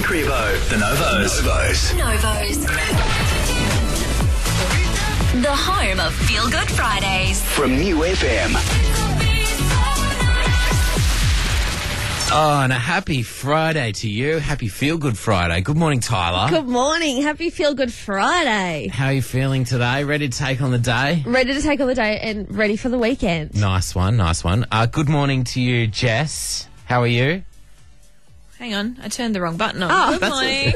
Crivo. The Novos. The home of Feel Good Fridays. From New FM. Oh, and a happy Friday to you. Happy Feel Good Friday. Good morning, Tyler. Good morning. Happy Feel Good Friday. How are you feeling today? Ready to take on the day? Ready to take on the day and ready for the weekend. Nice one. Good morning to you, Jess. How are you? Hang on, I turned the wrong button on. Oh, Good morning.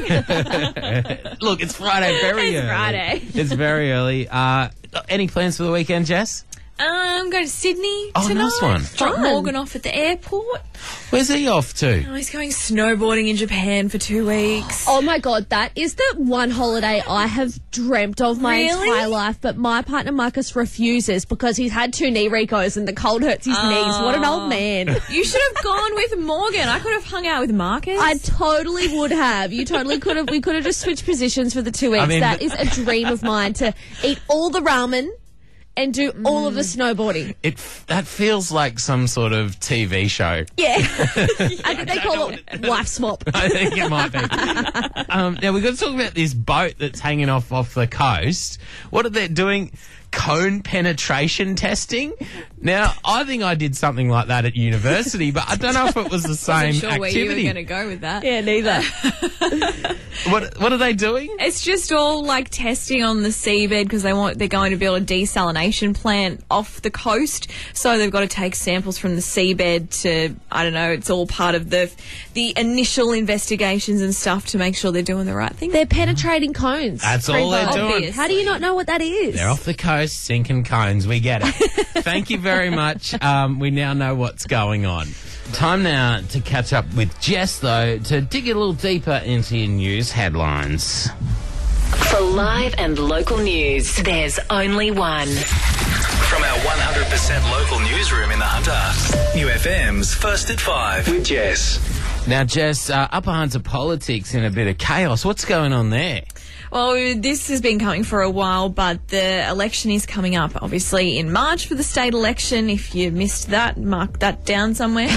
Look, it's Friday. Very early. Friday. It's very early. Any plans for the weekend, Jess? I'm going to Sydney Oh, tonight. nice one. Drop Fun. Morgan off at the airport. Where's he off to? Oh, he's going snowboarding in Japan for 2 weeks. Oh my God, that is the one holiday I have dreamt of my Really? entire life, but my partner Marcus refuses because he's had 2 knee recos and the cold hurts his knees. What an old man. You should have gone with Morgan. I could have hung out with Marcus. I totally would have. You totally could have. We could have just switched positions for the 2 weeks. I mean, that is a dream of mine, to eat all the ramen and do all of the snowboarding. That feels like some sort of TV show. Yeah. I think they call it wife swap. I think it might be. Now, we've got to talk about this boat that's hanging off the coast. What are they doing? Cone penetration testing? Now, I think I did something like that at university, but I don't know if it was the same wasn't sure where you were activity. going to go with that. Yeah, neither. What are they doing? It's just all like testing on the seabed because they're going to build a desalination plant off the coast. So they've got to take samples from the seabed to, I don't know, it's all part of the initial investigations and stuff to make sure they're doing the right thing. They're penetrating cones. That's all they're doing. Obvious. How do you not know what that is? They're off the coast, sinking cones. We get it. Thank you very much. We now know what's going on. Time now to catch up with Jess, though, to dig a little deeper into your news headlines. For live and local news, there's only one. From our 100% local newsroom in the Hunter. New FM's First at 5 with Jess. Now, Jess, Upper Hunter politics in a bit of chaos. What's going on there? Well, this has been coming for a while, but the election is coming up, obviously, in March for the state election. If you missed that, mark that down somewhere.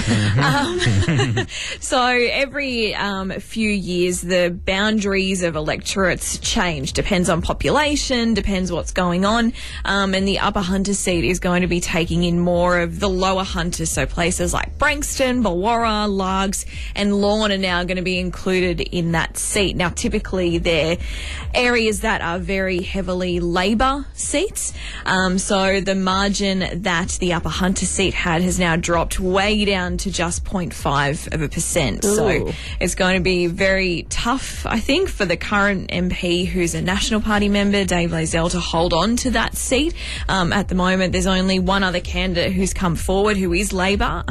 So every few years, the boundaries of electorates change. Depends on population, depends what's going on. And the Upper Hunter seat is going to be taking in more of the lower Hunters. So places like Branxton, Bulwarra, Largs and Lorne are now going to be included in that seat. Now, typically, they're areas that are very heavily Labor seats. So the margin that the Upper Hunter seat had has now dropped way down to just 0.5%. So it's going to be very tough, I think, for the current MP who's a National Party member, Dave Lazell, to hold on to that seat. At the moment, there's only one other candidate who's come forward who is Labor,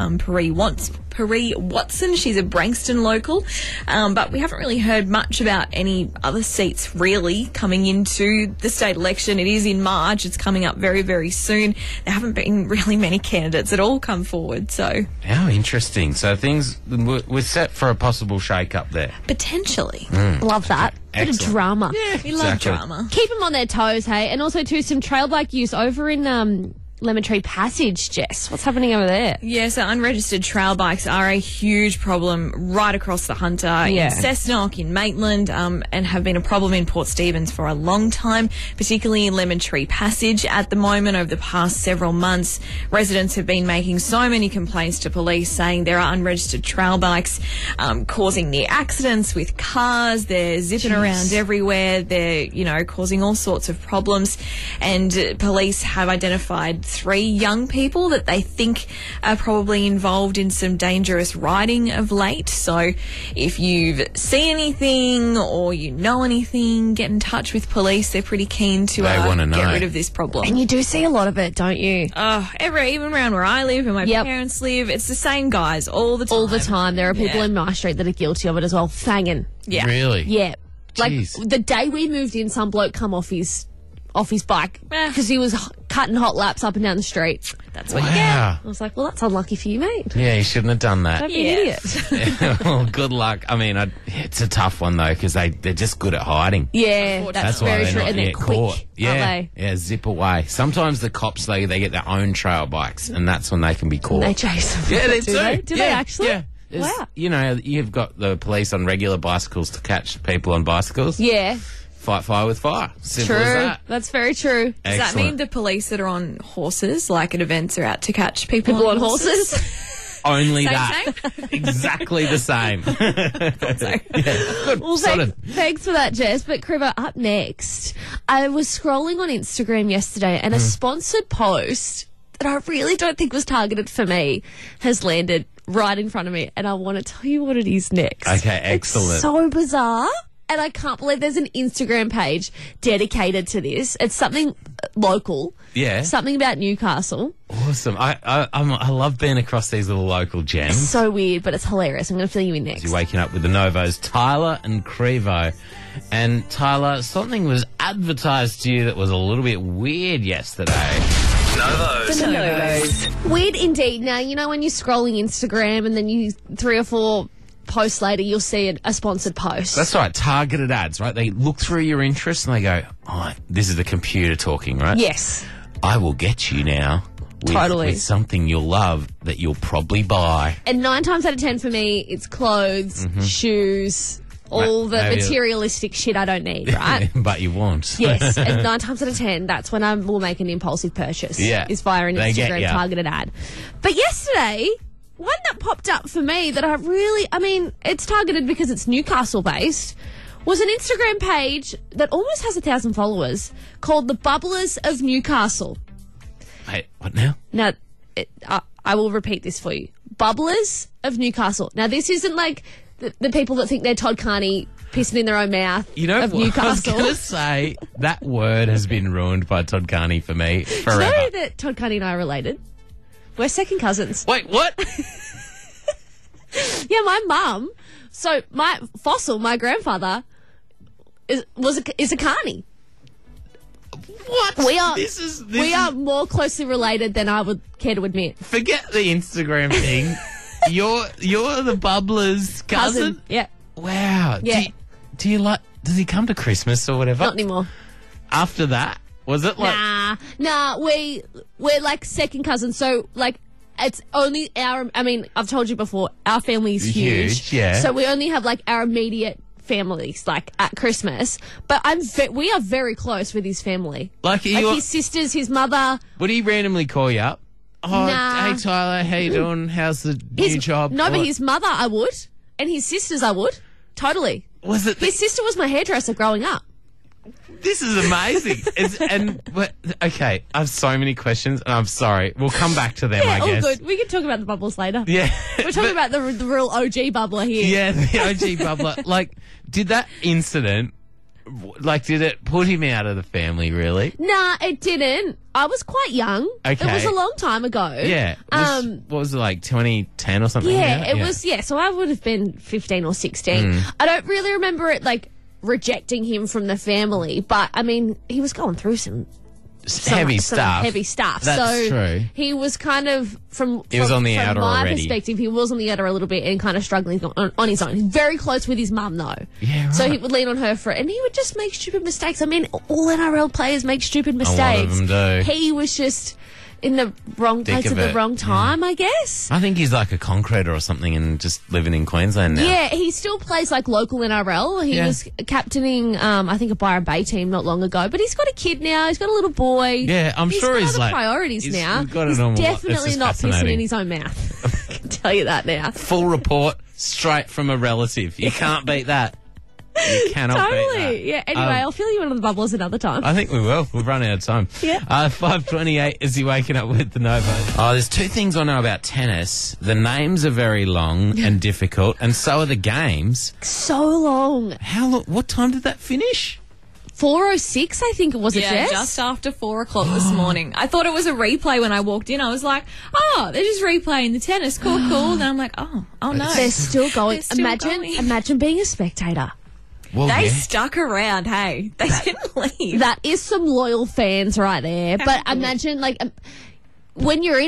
Paree Watson. She's a Branxton local, but we haven't really heard much about any other seats really coming into the state election. It is in March. It's coming up very, very soon. There haven't been really many candidates at all come forward, so... How interesting. So things, we're set for a possible shake-up there. Potentially. Love that. Bit of Excellent. drama. We love drama. Keep them on their toes, hey? And also, too, some trail bike use over in Lemon Tree Passage, Jess. What's happening over there? Yeah, so unregistered trail bikes are a huge problem right across the Hunter, Yeah. in Cessnock, in Maitland, and have been a problem in Port Stephens for a long time, particularly in Lemon Tree Passage. At the moment, over the past several months, residents have been making so many complaints to police saying there are unregistered trail bikes causing near accidents with cars. They're zipping around everywhere. They're, causing all sorts of problems. And police have identified 3 young people that they think are probably involved in some dangerous riding of late. So if you've seen anything or you know anything, get in touch with police. They're pretty keen to They wanna know. get rid of this problem. And you do see a lot of it, don't you? Even around where I live and my Yep. parents live, it's the same guys all the time. All the time. There are people Yeah. in my street that are guilty of it as well. Fanging. Yeah. Really? Yeah. Like, Jeez. the day we moved in, some bloke come off his bike because he was cutting hot laps up and down the street. That's what you get. Wow. I was like, well, that's unlucky for you, mate. Yeah, you shouldn't have done that. Don't be an idiot. Well, good luck. I mean, it's a tough one, though, because they're just good at hiding. Yeah, that's Why very they're true. not And they're yet quick, caught. Yeah, aren't they? yeah, zip away. Sometimes the cops, they get their own trail bikes, and that's when they can be caught. They chase them. Yeah, they do. Do they actually? Yeah. Wow. You know, you've got the police on regular bicycles to catch people on bicycles. Yeah, Fight fire with fire. Simple true. as that. That's very true. Does that mean the police that are on horses, like at events, are out to catch people People on horses. Only Same, that. Exactly the same. Good. Well, Sorted. thanks for that, Jess. But Kriva, up next, I was scrolling on Instagram yesterday and a sponsored post that I really don't think was targeted for me has landed right in front of me, and I want to tell you what it is next. Okay, excellent. It's so bizarre, and I can't believe there's an Instagram page dedicated to this. It's something local. Yeah. Something about Newcastle. Awesome. I love being across these little local gems. So weird, but it's hilarious. I'm going to fill you in next. You're waking up with the Novos, Tyler and Crevo. And Tyler, something was advertised to you that was a little bit weird yesterday. Novos. Weird indeed. Now, you know when you're scrolling Instagram and then you 3 or 4 posts later, you'll see a sponsored post. That's right, targeted ads, right? They look through your interests and they go, oh, this is the computer talking, right? Yes. I will get you now with something you'll love that you'll probably buy. And 9 times out of 10 for me, it's clothes, shoes, all the Maybe materialistic shit I don't need, right? But you want. Yes, and 9 times out of 10, that's when I will make an impulsive purchase. Yeah. Is via an They get Instagram ya. targeted ad. But yesterday, one that popped up for me that it's targeted because it's Newcastle based, was an Instagram page that almost has 1,000 followers called The Bubblers of Newcastle. Wait, what now? Now, I will repeat this for you. Bubblers of Newcastle. Now, this isn't like the people that think they're Todd Carney pissing in their own mouth You know of what? I was Newcastle. going to say, that word has been ruined by Todd Carney for me Do you forever. know that Todd Carney and I are related? We're second cousins. Wait, what? Yeah, my mum. So my grandfather is a Carney. What? We are This are more closely related than I would care to admit. Forget the Instagram thing. You're the Bubbler's cousin? Yeah, Wow. Yeah. Do you like? Does he come to Christmas or whatever? not anymore. After that, was it like? Nah. We're like second cousins. So like, it's only I've told you before, our family is huge. Yeah. So we only have like our immediate families like at Christmas. But we are very close with his family. Like his sisters, his mother. would he randomly call you up? Oh, Nah. hey Tyler, how you doing? How's the new job? No, but What- his mother I would, and his sisters I would. Totally. was it? His sister was my hairdresser growing up. This is amazing. Okay, I have so many questions, and I'm sorry. We'll come back to them. I all guess. good. We can talk about the bubbles later. Yeah, We're talking about the real OG bubbler here. yeah, the OG bubbler. Like, did that incident? Like, did it put him out of the family? Really? Nah, it didn't. I was quite young. Okay. It was a long time ago. Yeah. What was it, like 2010 or something? Yeah, it was. Yeah, so I would have been 15 or 16. I don't really remember it like rejecting him from the family, but I mean, he was going through some heavy stuff. Heavy stuff. That's so true. He was kind of He was on the outer my already. perspective. He was on the outer a little bit and kind of struggling on his own. He's very close with his mum though. Yeah, right. So he would lean on her for it, and he would just make stupid mistakes. I mean, all NRL players make stupid lot mistakes. of them do. He was just in the wrong Thick place of at the it, wrong time, I guess. I think he's like a concreter or something and just living in Queensland now. Yeah, he still plays like local NRL. He Yeah. was captaining, I think, a Byron Bay team not long ago. But he's got a kid now. He's got a little boy. Yeah, I'm sure got he's other like- priorities he's- now. he's got a He's normal life. It's definitely just not pissing fascinating. in his own mouth. I can tell you that now. Full report straight from a relative. You can't beat that. You cannot beat that. Totally. Yeah. Anyway, I'll fill you in on the bubbles another time. I think we will. We've run out of time. Yeah. 5:28 is he waking up with the Novo. Oh, there's 2 things I know about tennis. The names are very long and difficult, and so are the games. So long. How long? What time did that finish? 4:06, I think it was. Yeah, Jess? just after 4 o'clock this morning. I thought it was a replay when I walked in. I was like, oh, they're just replaying the tennis. Cool. Then I'm like, oh no. They're still going. They're still going. Imagine being a spectator. Well, They yeah. stuck around, hey. They didn't leave. That is some loyal fans right there. But imagine, like, when you're in it,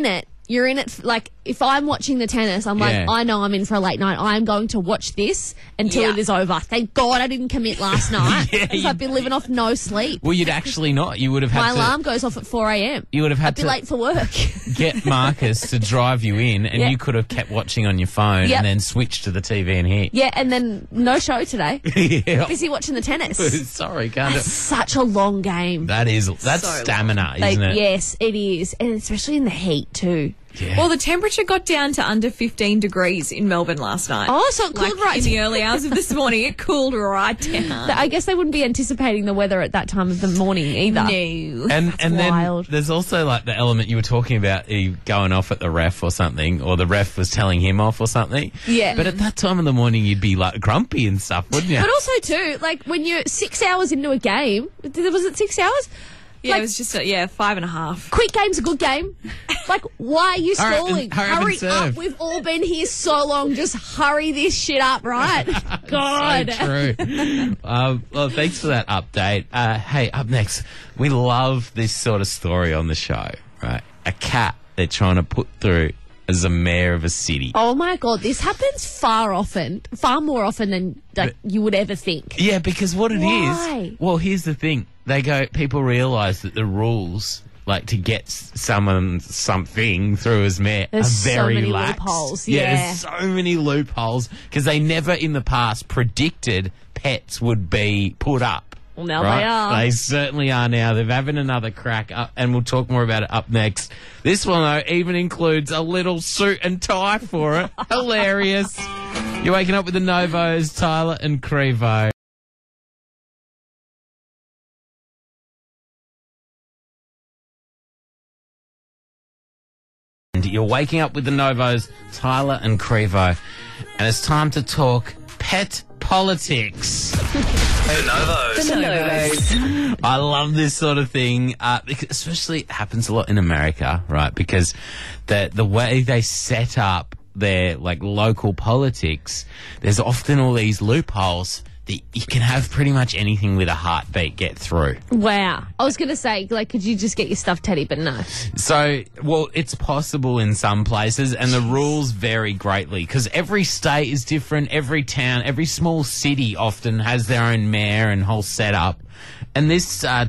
you're in it, like, if I'm watching the tennis, I'm Yeah. like, I know I'm in for a late night. I'm going to watch this until Yeah. it is over. Thank God I didn't commit last night. Yeah, because you- I've been living off no sleep. Well, you'd actually not. You would have had My to. alarm goes off at 4 a.m. You would have had I'd be to late for work. get Marcus to drive you in, and Yeah. you could have kept watching on your phone Yep. and then switched to the TV and hit. Yeah, and then no show today. Yeah. Busy watching the tennis. Sorry, can't. That's such a long game. That's So stamina, Like, isn't it? yes, it is. And especially in the heat, too. Yeah. Well, the temperature got down to under 15 degrees in Melbourne last night. Oh, so it cooled right in the down. early hours of this morning, it cooled right down. I guess they wouldn't be anticipating the weather at that time of the morning either. No. and then wild. there's also like the element you were talking about, you going off at the ref or something, or the ref was telling him off or something. Yeah. But at that time of the morning, you'd be like grumpy and stuff, wouldn't you? But also, too, like when you're 6 hours into a game, was it 6 hours? Yeah, Like, it was just, 5.5. quick game's a good game. Like, why are you Hurry up and- stalling? hurry up and Hurry serve. up. We've all been here so long. Just hurry this shit up, right? God. So true. Well, thanks for that update. Hey, up next, we love this sort of story on the show, right? A cat they're trying to put through as a mayor of a city. Oh my God, this happens far more often than you would ever think. Yeah, because what it Why? is, well, here's the thing. People realise that the rules, like to get something through as mayor, There's are so very many lax. loopholes, Yeah, yeah. there's so many loopholes because they never in the past predicted pets would be put up. Well, now right? they are. They certainly are now. They're having another crack up, and we'll talk more about it up next. This one, though, even includes a little suit and tie for it. Hilarious. You're waking up with the Novos, Tyler and Crevo. And you're waking up with the Novos, Tyler and Crevo. And it's time to talk pet politics. The Novos. I love this sort of thing, because especially it happens a lot in America, right? Because the way they set up their like local politics, there's often all these loopholes that you can have pretty much anything with a heartbeat get through. Wow. I was going to say, like, could you just get your stuffed teddy? But no. So, well, it's possible in some places, and the rules vary greatly because every state is different. Every town, every small city often has their own mayor and whole setup. And this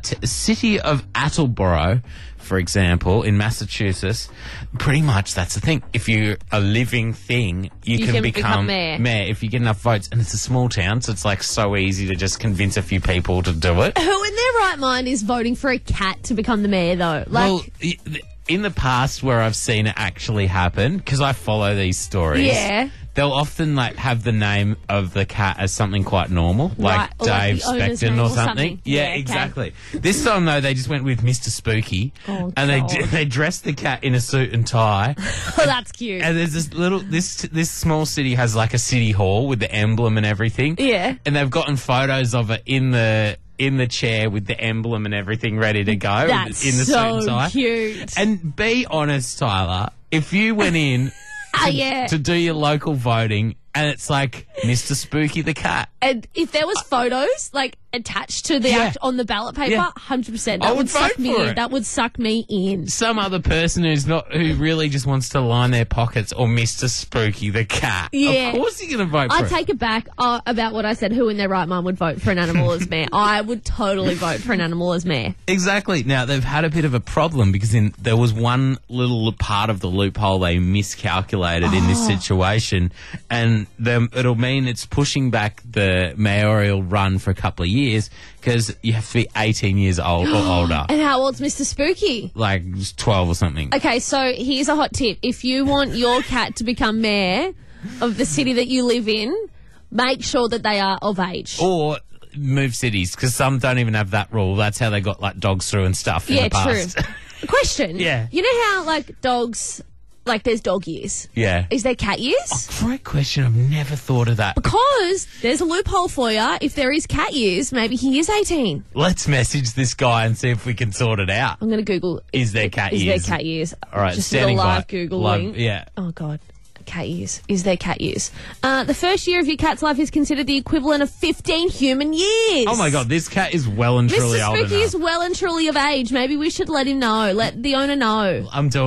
city of Attleboro, for example, in Massachusetts, pretty much that's the thing. If you're a living thing, you can become mayor. if you get enough votes. And it's a small town, so it's like so easy to just convince a few people to do it. Who in their right mind is voting for a cat to become the mayor, though? Like, Well, in the past where I've seen it actually happen, because I follow these stories, Yeah. they'll often like have the name of the cat as something quite normal, like Right, or like Dave the owner's Spector name or or something. something. Yeah, Yeah, okay. exactly. This time though, they just went with Mr. Spooky, Oh, and God. they dressed the cat in a suit and tie. oh, that's cute. And there's this small city has like a city hall with the emblem and everything. Yeah. And they've gotten photos of it in the chair with the emblem and everything ready to go. That's in the suit and so tie. cute. And be honest, Tyler, if you went in Yeah. to do your local voting and it's like Mr. Spooky the cat, And if there was photos like attached to the Yeah. act on the ballot paper, Yeah. 100%. I That would would suck vote me for in. it. That would suck me in. some other person who really just wants to line their pockets, or Mr. Spooky the cat, Yeah. of course you're going to vote I for it. take it back about what I said. Who in their right mind would vote for an animal as mayor? I would totally vote for an animal as mayor. Exactly. Now, they've had a bit of a problem because there was one little part of the loophole they miscalculated in this situation, and it'll mean it's pushing back the mayoral run for a couple of years because you have to be 18 years old or older, And how old's Mr. Spooky? like 12 or something. Okay, so here's a hot tip. If you want your cat to become mayor of the city that you live in, make sure that they are of age. Or move cities because some don't even have that rule. That's how they got like dogs through and stuff in Yeah, the past. true. Question. Yeah. You know how, like, dogs, like, there's dog years? Yeah. Is there cat years? Great question. I've never thought of that. Because there's a loophole for you. If there is cat years, maybe he is 18. Let's message this guy and see if we can sort it out. I'm going to Google. Is there cat Is years? there cat years? All right, Just a standing little live by. Googling. Yeah. Oh, God. Cat years. Is there cat years? The first year of your cat's life is considered the equivalent of 15 human years. Oh my God, this cat is well and truly Mr. old Spooky enough. is well and truly of age. Maybe we should let him know. Let the owner know. I'm doing it.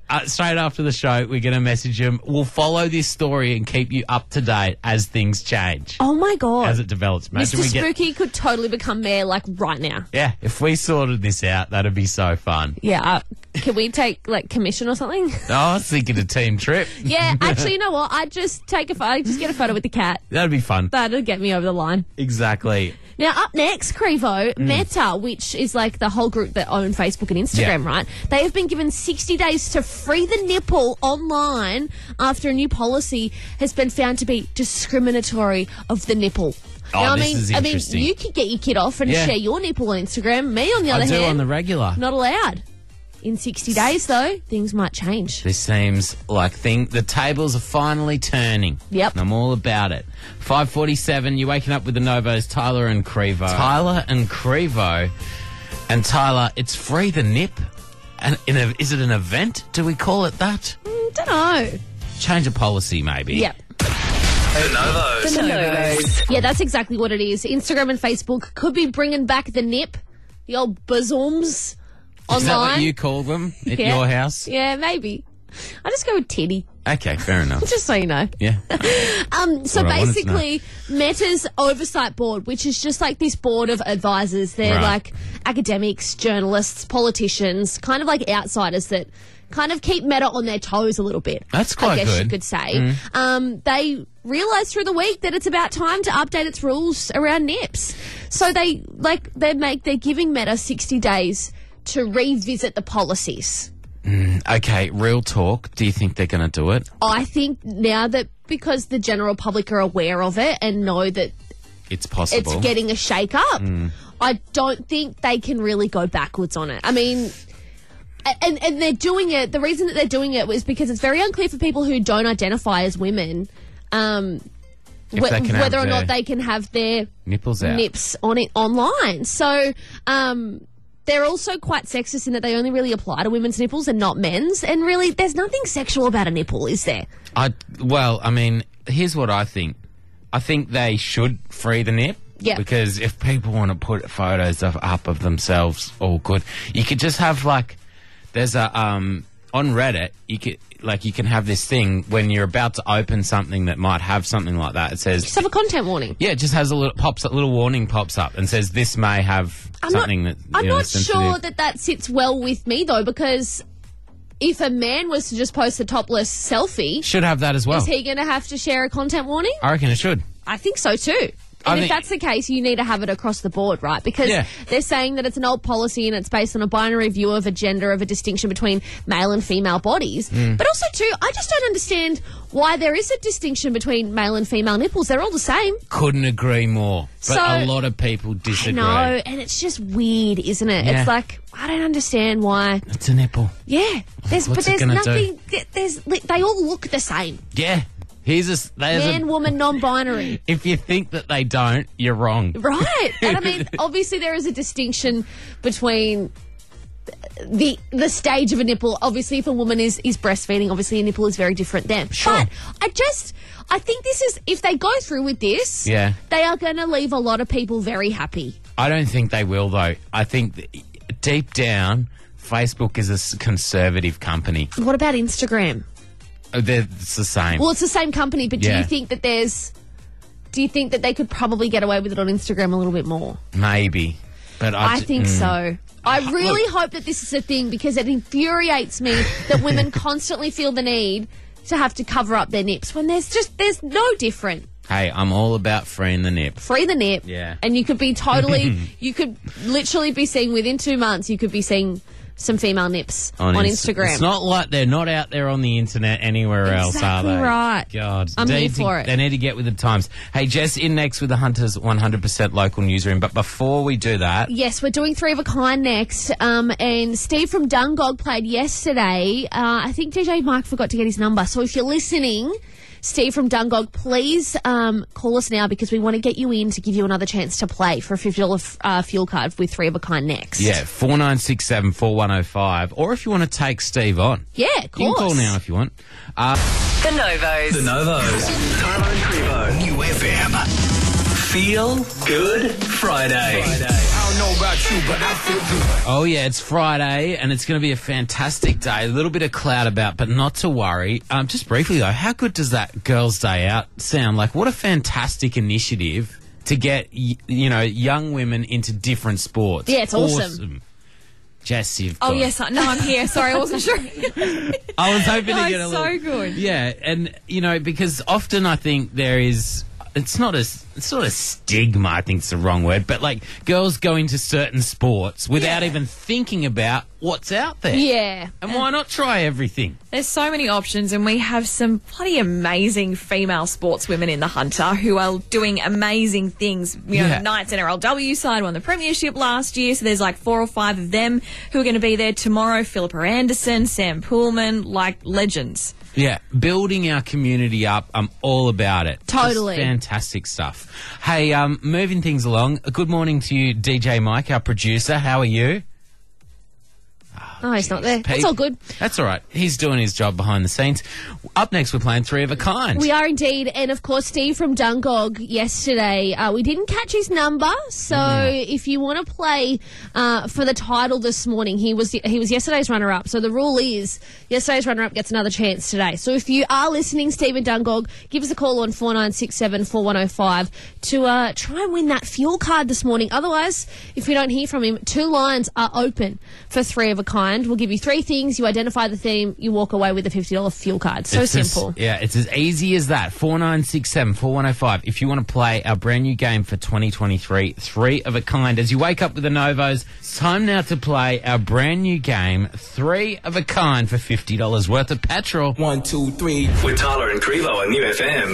straight after the show, we're going to message them. We'll follow this story and keep you up to date as things change, Oh my God. as it develops. Imagine Mr. we get. Spooky could totally become mayor, like, right now. Yeah, if we sorted this out, that'd be so fun. Yeah. Can we take, like, commission or something? Oh, I was thinking a team trip. Yeah, actually, you know what? I'd just take I'd just get a photo with the cat. That'd be fun. That'd get me over the line. Exactly. Now, up next, Crevo, Meta, which is like the whole group that own Facebook and Instagram, Yeah. right? They have been given 60 days to free the nipple online after a new policy has been found to be discriminatory of the nipple. Oh, now, this is interesting. you could get your kid off and Yeah. share your nipple on Instagram. Me, on the I other do hand, on the regular. not allowed. In 60 days, though, things might change. This seems like the tables are finally turning. Yep. And I'm all about it. 5:47, you're waking up with the Novos, Tyler and Crevo. Tyler and Crevo. And Tyler, it's free the nip. And is it an event? Do we call it that? Don't know. Change of policy, maybe. Yep. The Novos. The Novos. Yeah, that's exactly what it is. Instagram and Facebook could be bringing back the nip, the old bosoms online. Is that what you call them at Yeah. your house? Yeah, maybe. I just go with titty, Okay, fair enough. just so you know. Yeah. So what I wanted to basically, Meta's oversight board, which is just like this board of advisors. They're Right. like academics, journalists, politicians, kind of like outsiders that kind of keep Meta on their toes a little bit. That's quite I guess you good. could say. They realised through the week that it's about time to update its rules around nips. So they're giving Meta 60 days to revisit the policies. Okay, real talk. Do you think they're going to do it? I think now that because the general public are aware of it and know that It's possible. it's getting a shake up, I don't think they can really go backwards on it. I mean, and they're doing it. The reason that they're doing it was because it's very unclear for people who don't identify as women If they can have whether or their not they can have their nipples out. nips on it online. So they're also quite sexist in that they only really apply to women's nipples and not men's. And really, there's nothing sexual about a nipple, is there? I mean, here's what I think. I think they should free the nip. Yeah. Because if people want to put photos up of themselves, all good. You could just have there's a on Reddit. You can have this thing when you're about to open something that might have something like that. It says Just have a content warning. yeah, it just has a little warning pops up and says this may have something that I'm you know, not sensitive. sure that sits well with me though, because if a man was to just post a topless selfie, Should have that as well. is he going to have to share a content warning? I reckon it should. I think so too. I And if think- that's the case, you need to have it across the board, right? Because Yeah. they're saying that it's an old policy and it's based on a binary view of a gender, of a distinction between male and female bodies. Mm. But also, too, I just don't understand why there is a distinction between male and female nipples. They're all the same. Couldn't agree more. But So- a lot of people disagree. No, and it's just weird, isn't it? Yeah. It's like, I don't understand why. It's a nipple. Yeah, What's it there's gonna nothing. They all look the same. Yeah. There's Man, woman, non-binary. if you think that they don't, you're wrong. Right. And I mean, obviously there is a distinction between the stage of a nipple. Obviously, if a woman is breastfeeding, obviously a nipple is very different then. Sure. But I think this is, if they go through with this, Yeah. they are going to leave a lot of people very happy. I don't think they will, though. I think deep down, Facebook is a conservative company. What about Instagram? It's the same. Well, it's the same company, but do Yeah. you think that they could probably get away with it on Instagram a little bit more? Maybe. But I think so. I really hope that this is a thing because it infuriates me that women constantly feel the need to have to cover up their nips when there's no different. Hey, I'm all about freeing the nip. Free the nip. Yeah. And you could be you could literally be seeing within 2 months, you could be seeing some female nips on Instagram. It's not like they're not out there on the internet anywhere else, are Exactly they? right. God. I'm They here need to- for it. They need to get with the times. Hey, Jess, in next with the Hunters 100% local newsroom. But before we do that, Yes, we're doing Three of a Kind next. And Steve from Dungog played yesterday. I think DJ Mike forgot to get his number. So if you're listening, Steve from Dungog, please call us now because we want to get you in to give you another chance to play for a $50 fuel card with Three of a Kind next. yeah, 4967 4105. Or if you want to take Steve on. Yeah, of course. You can call now if you want. The Novos. The Novos. Tyler and Crevo. New FM. Feel Good Friday. don't know about you, but I feel good. Oh, yeah, it's Friday, and it's going to be a fantastic day. A little bit of cloud about, but not to worry. Just briefly, though, how good does that Girls' Day Out sound? Like, what a fantastic initiative to get, young women into different sports. Yeah, it's awesome. Jess, you've Oh, got- yes. No, I'm here. Sorry, I wasn't sure. I was hoping No, to get a it's little... so good. Yeah, and, because often I think there is... It's not a stigma, I think it's the wrong word, but like girls go into certain sports without even thinking about what's out there. Yeah. And why not try everything? There's so many options, and we have some bloody amazing female sportswomen in the Hunter who are doing amazing things. Yeah. Knights NRLW side won the premiership last year, so there's like 4 or 5 of them who are going to be there tomorrow. Philippa Anderson, Sam Poolman, like legends. Yeah, building our community up, I'm all about it. Totally. Just fantastic stuff. Hey, moving things along, good morning to you, DJ Mike, our producer. How are you? Oh, he's not there. Pete? That's all good. That's all right. He's doing his job behind the scenes. Up next, we're playing Three of a Kind. We are indeed. And of course, Steve from Dungog yesterday, we didn't catch his number. So if you want to play for the title this morning, he was yesterday's runner-up. So the rule is yesterday's runner-up gets another chance today. So if you are listening, Stephen Dungog, give us a call on 4967 4105 to try and win that fuel card this morning. Otherwise, if we don't hear from him, 2 lines are open for Three of a Kind. We'll give you 3 things. You identify the theme. You walk away with a $50 fuel card. So simple. It's as easy as that. 4967 4105. If you want to play our brand new game for 2023, Three of a Kind. As you wake up with the Novos, it's time now to play our brand new game, Three of a Kind, for $50 worth of petrol. 1, 2, 3. With Tyler and Crevo on UFM.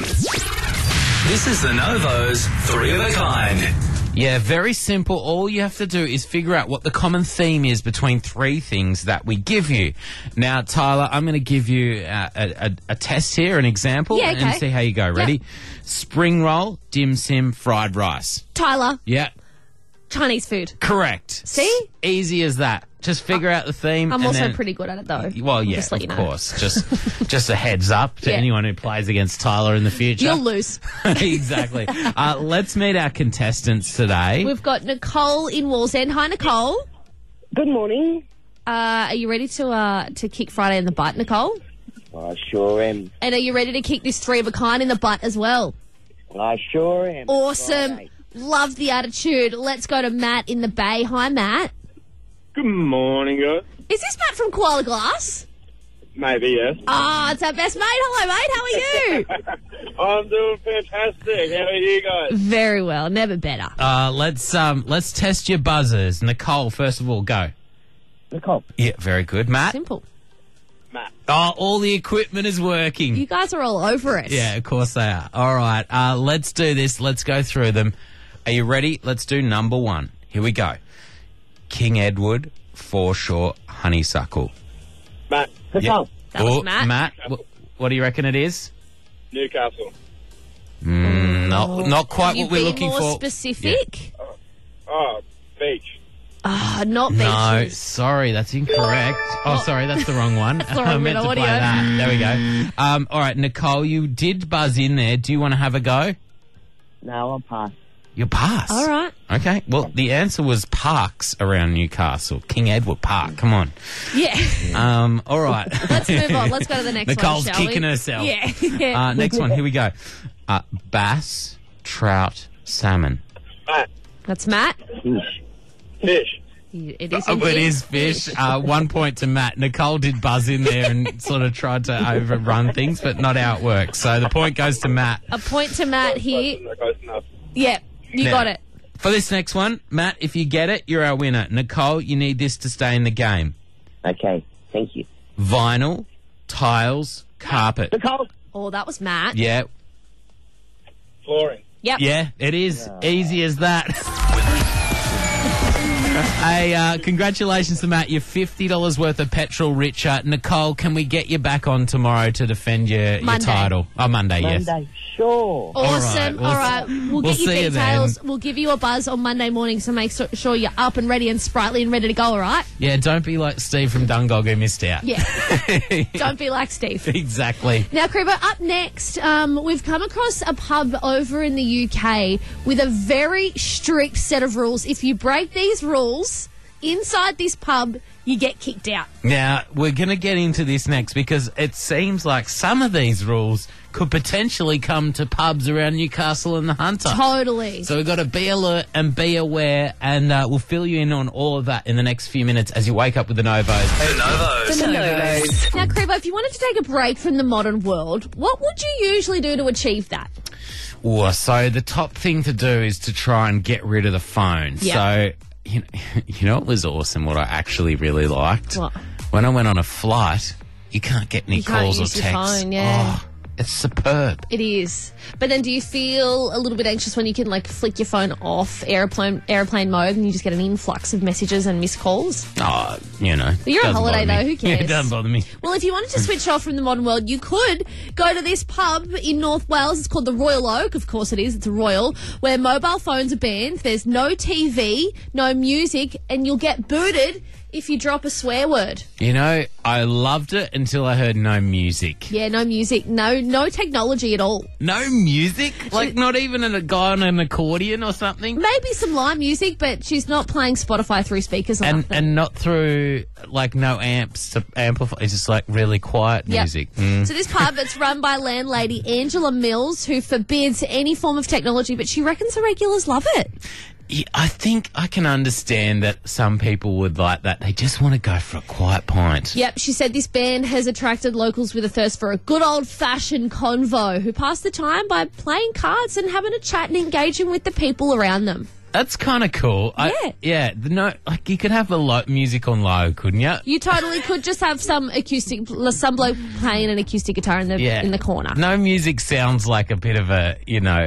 This is the Novos Three of a Kind. Yeah, very simple. All you have to do is figure out what the common theme is between 3 things that we give you. Now, Tyler, I'm going to give you a test here, an example, Yeah, okay. and see how you go. Ready? Spring roll, dim sim, fried rice. Tyler, Yeah, Chinese food. correct. See? Easy as that. Just figure out the theme. I'm and also then- pretty good at it, though. Well, yeah, Just let you of know. course. Just a heads up to Yeah. anyone who plays against Tyler in the future. You'll lose. Exactly. Let's meet our contestants today. We've got Nicole in Wallsend. Hi, Nicole. Good morning. Are you ready to kick Friday in the butt, Nicole? I sure am. And are you ready to kick this Three of a Kind in the butt as well? I sure am. Awesome. Friday. Love the attitude. Let's go to Matt in the Bay. Hi, Matt. Good morning, guys. Is this Matt from Koala Glass? Maybe, yes. Ah, it's our best mate. Hello, mate. How are you? I'm doing fantastic. How are you guys? Very well. Never better. Let's test your buzzers. Nicole, first of all, go. Nicole. Yeah, very good. Matt? Simple. Matt. Oh, all the equipment is working. You guys are all over it. Yeah, of course they are. All right, let's do this. Let's go through them. Are you ready? Let's do number 1. Here we go. King Edward, foreshore, honeysuckle. Matt. Nicole. That was Matt. Matt, what do you reckon it is? Newcastle. Not quite Can you what we're be looking more for. specific? Oh, beach. Ah, not No, beaches. sorry, that's incorrect. Oh, sorry, that's the wrong one. the wrong I meant bit to of play audio. that. There we go. All right, Nicole, you did buzz in there. Do you want to have a go? No, I'm past. You pass. All right. Okay. Well, the answer was parks around Newcastle. King Edward Park. Come on. Yeah. All right. Let's move on. Let's go to the next Nicole's one, shall kicking we? herself. Yeah. Next one. Here we go. Bass, trout, salmon. Matt. That's Matt. Fish. It is. It indeed. is fish. 1 point to Matt. Nicole did buzz in there and sort of tried to overrun things, but not how it works. So the point goes to Matt. A point to Matt here. Not close enough. Yeah, you Now, got it. For this next one, Matt, if you get it, you're our winner. Nicole, you need this to stay in the game. Okay, thank you. Vinyl, tiles, carpet. Nicole. Oh, that was Matt. Yeah. Flooring. Yep. Yeah, it is. Easy as that. Hey, congratulations to Matt. You're $50 worth of petrol richer. Nicole, can we get you back on tomorrow to defend your Monday. title? Oh, Monday, yes. Monday, sure. Awesome. All All right, right. we'll We'll get you see you details. then. We'll give you a buzz on Monday morning, so make sure you're up and ready and sprightly and ready to go, all right? Yeah, don't be like Steve from Dungog who missed out. Yeah. Don't be like Steve. Exactly. Now, Crebo, up next, we've come across a pub over in the UK with a very strict set of rules. If you break these rules inside this pub, you get kicked out. Now, we're going to get into this next because it seems like some of these rules could potentially come to pubs around Newcastle and the Hunter. Totally. So we've got to be alert and be aware, and we'll fill you in on all of that in the next few minutes as you wake up with the Novos. The Novos. Now, Crebo, if you wanted to take a break from the modern world, what would you usually do to achieve that? Oh, so the top thing to do is to try and get rid of the phone. Yeah. So, you know what was awesome, what I actually really liked? What? When I went on a flight, you can't get any You can't calls or use your texts. phone, yeah. Oh, it's superb. It is. But then do you feel a little bit anxious when you can, like, flick your phone off airplane mode and you just get an influx of messages and missed calls? Oh, you know. You're on doesn't holiday, bother me. though, who Yeah, cares? it doesn't bother me. Well, if you wanted to switch off from the modern world, you could go to this pub in North Wales. It's called the Royal Oak. Of course it is. It's a royal, where mobile phones are banned. There's no TV, no music, and you'll get booted if you drop a swear word. You know, I loved it until I heard no music. Yeah, no music, no technology at all. No music? Like not even a guy on an accordion or something? Maybe some live music, but she's not playing Spotify through speakers or nothing. And not through, like, no amps to amplify. It's just, like, really quiet Yep. music. So this pub, it's run by landlady Angela Mills, who forbids any form of technology, but she reckons the regulars love it. Yeah, I think I can understand that some people would like that. They just want to go for a quiet pint. Yep, she said this ban has attracted locals with a thirst for a good old-fashioned convo who pass the time by playing cards and having a chat and engaging with the people around them. That's kind of cool. Yeah. Like you could have music on low, couldn't you? You totally could just have some bloke playing an acoustic guitar in the corner. No music sounds like a bit of a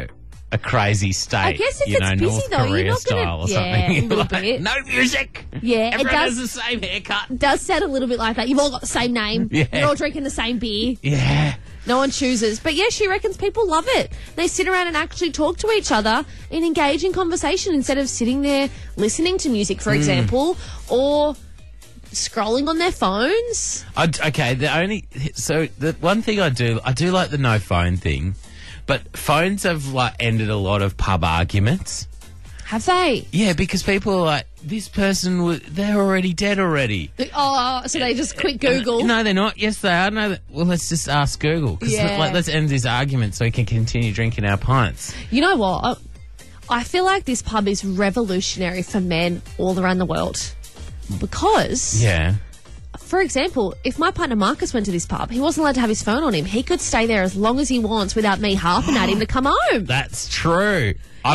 crazy state. I guess if it's busy, North though, you're Korea not gonna- style or yeah, something. a little Like, bit. No music. Yeah, Everyone it has does. the same haircut. Does sound a little bit like that. You've all got the same name. Yeah. You're all drinking the same beer. Yeah. No one chooses. But yeah, she reckons people love it. They sit around and actually talk to each other and engage in conversation instead of sitting there listening to music, for example, or scrolling on their phones. The one thing I do like the no phone thing, but phones have like ended a lot of pub arguments. Have they? Yeah, because people are like, this person, they're already dead already. Oh, so they just quit Google. No, they're not. Yes, they are. No, well, let's just ask Google. 'Cause, Yeah. let's end this argument so we can continue drinking our pints. You know what? I feel like this pub is revolutionary for men all around the world. Because, Yeah. for example, if my partner Marcus went to this pub, he wasn't allowed to have his phone on him. He could stay there as long as he wants without me harping at him to come home. That's true.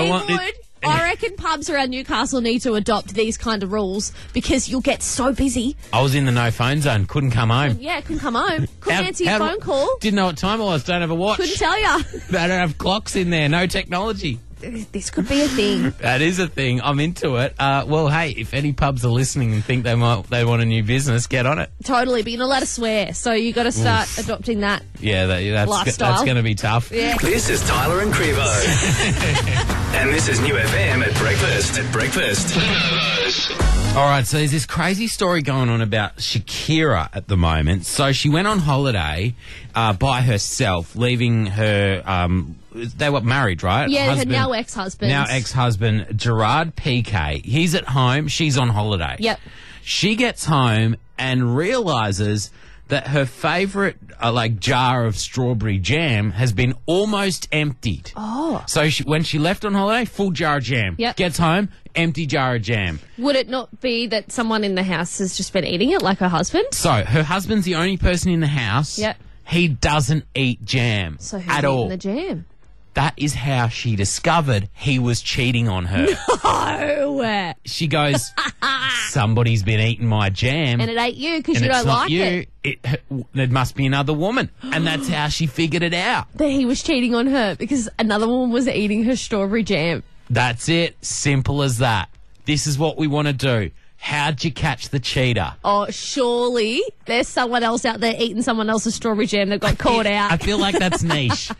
I reckon pubs around Newcastle need to adopt these kind of rules because you'll get so busy. I was in the no phone zone. Couldn't come home. Yeah, couldn't come home. Couldn't answer your phone call. Didn't know what time it was. Don't have a watch. Couldn't tell ya. They don't have clocks in there. No technology. This could be a thing. That is a thing. I'm into it. Well, hey, if any pubs are listening and think they want a new business, get on it. Totally, but you're not allowed to swear, so you got to start adopting that. Yeah, that's Lifestyle. going to be tough. Yeah. This is Tyler and Crevo. And this is New FM at breakfast. All right, so there's this crazy story going on about Shakira at the moment. So she went on holiday by herself, leaving her. They were married, right? Yeah, her now ex-husband. Now ex-husband, Gerard Piqué. He's at home. She's on holiday. Yep. She gets home and realises that her favourite jar of strawberry jam has been almost emptied. Oh. So when she left on holiday, full jar of jam. Yep. Gets home, empty jar of jam. Would it not be that someone in the house has just been eating it, like her husband? So her husband's the only person in the house. Yep. He doesn't eat jam So who's at eating all. the jam? That is how she discovered he was cheating on her. Oh. She goes, somebody's been eating my jam. And it ain't you because and you it's don't not like you. it. There must be another woman. And that's how she figured it out. That he was cheating on her because another woman was eating her strawberry jam. That's it. Simple as that. this is what we want to do. How'd you catch the cheater? Oh, surely there's someone else out there eating someone else's strawberry jam that got caught out. I feel like that's niche.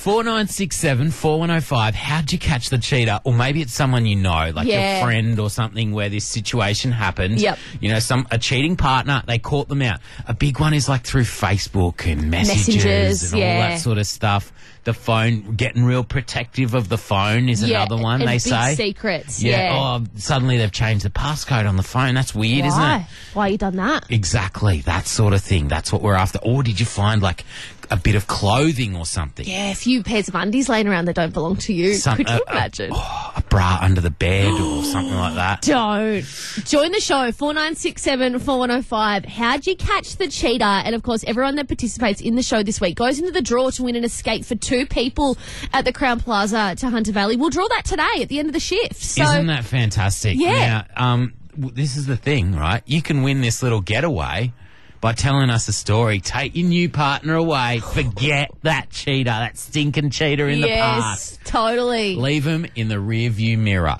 4967 4105. How'd you catch the cheater? Or maybe it's someone you know, like Yeah. your friend or something, where this situation happened. Yep. You know, a cheating partner, they caught them out. A big one is like through Facebook and messages and all yeah. that sort of stuff. The phone, getting real protective of the phone is another one, and they big say. secrets. Yeah. Yeah. Oh, suddenly they've changed the passcode on the phone. That's weird, isn't it? Why you done that? Exactly, that sort of thing. That's what we're after. Or did you find like a bit of clothing or something? Yeah, a few pairs of undies laying around that don't belong to you. Some- Could you imagine? A bra under the bed or something like that. Don't. Join the show, 4967 4105. How'd you catch the cheater? And of course, everyone that participates in the show this week goes into the draw to win an escape for 2 people at the Crown Plaza to Hunter Valley. We'll draw that today at the end of the shift. So, Isn't that fantastic? Yeah. Now, this is the thing, right? You can win this little getaway by telling us a story. Take your new partner away. Forget that cheater, that stinking cheater in the past. yes, totally. Leave him in the rear view mirror.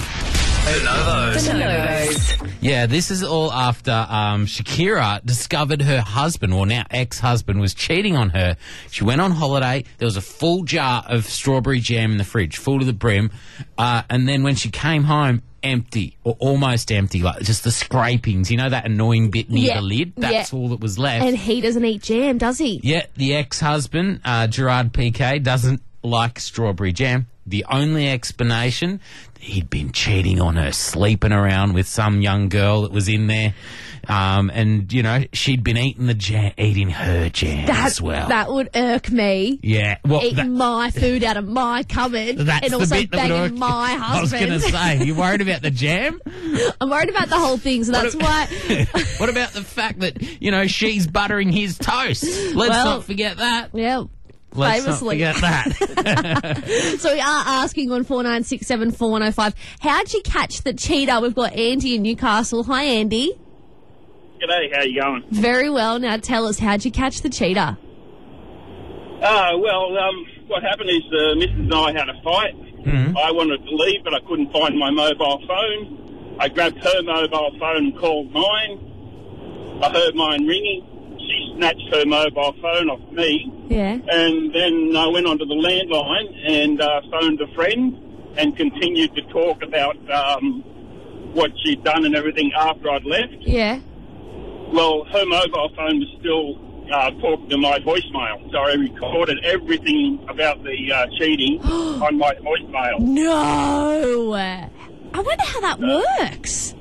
The Novos. The Novos. Yeah, this is all after Shakira discovered her husband, or now ex-husband, was cheating on her. She went on holiday. There was a full jar of strawberry jam in the fridge, full to the brim. And then when she came home, empty, or almost empty, like just the scrapings. You know that annoying bit near Yeah, the lid? That's all that was left. And he doesn't eat jam, does he? Yeah, the ex-husband, Gerard Piqué, doesn't like strawberry jam. The only explanation, he'd been cheating on her, sleeping around with some young girl that was in there. And, you know, she'd been eating eating her jam as well. That would irk me. Yeah. Well, Eating my food out of my cupboard that's and the also bit that would banging irk- my I was husband. going to say, you worried about the jam? I'm worried about the whole thing, so that's why. What about the fact that, you know, she's buttering his toast? Let's Well, not forget that. Yeah. Let's famously. not forget that. So we are asking on 4967 4105, how'd you catch the cheater? We've got Andy in Newcastle. Hi, Andy. G'day, how you going? Very well. Now tell us, how'd you catch the cheater? What happened is Mrs. and I had a fight. Mm-hmm. I wanted to leave, but I couldn't find my mobile phone. I grabbed her mobile phone and called mine. I heard mine ringing. She snatched her mobile phone off me. Yeah. And then I went onto the landline and phoned a friend and continued to talk about what she'd done and everything after I'd left. Yeah. Well, her mobile phone was still talking to my voicemail, so I recorded everything about the cheating on my voicemail. No. I wonder how that works.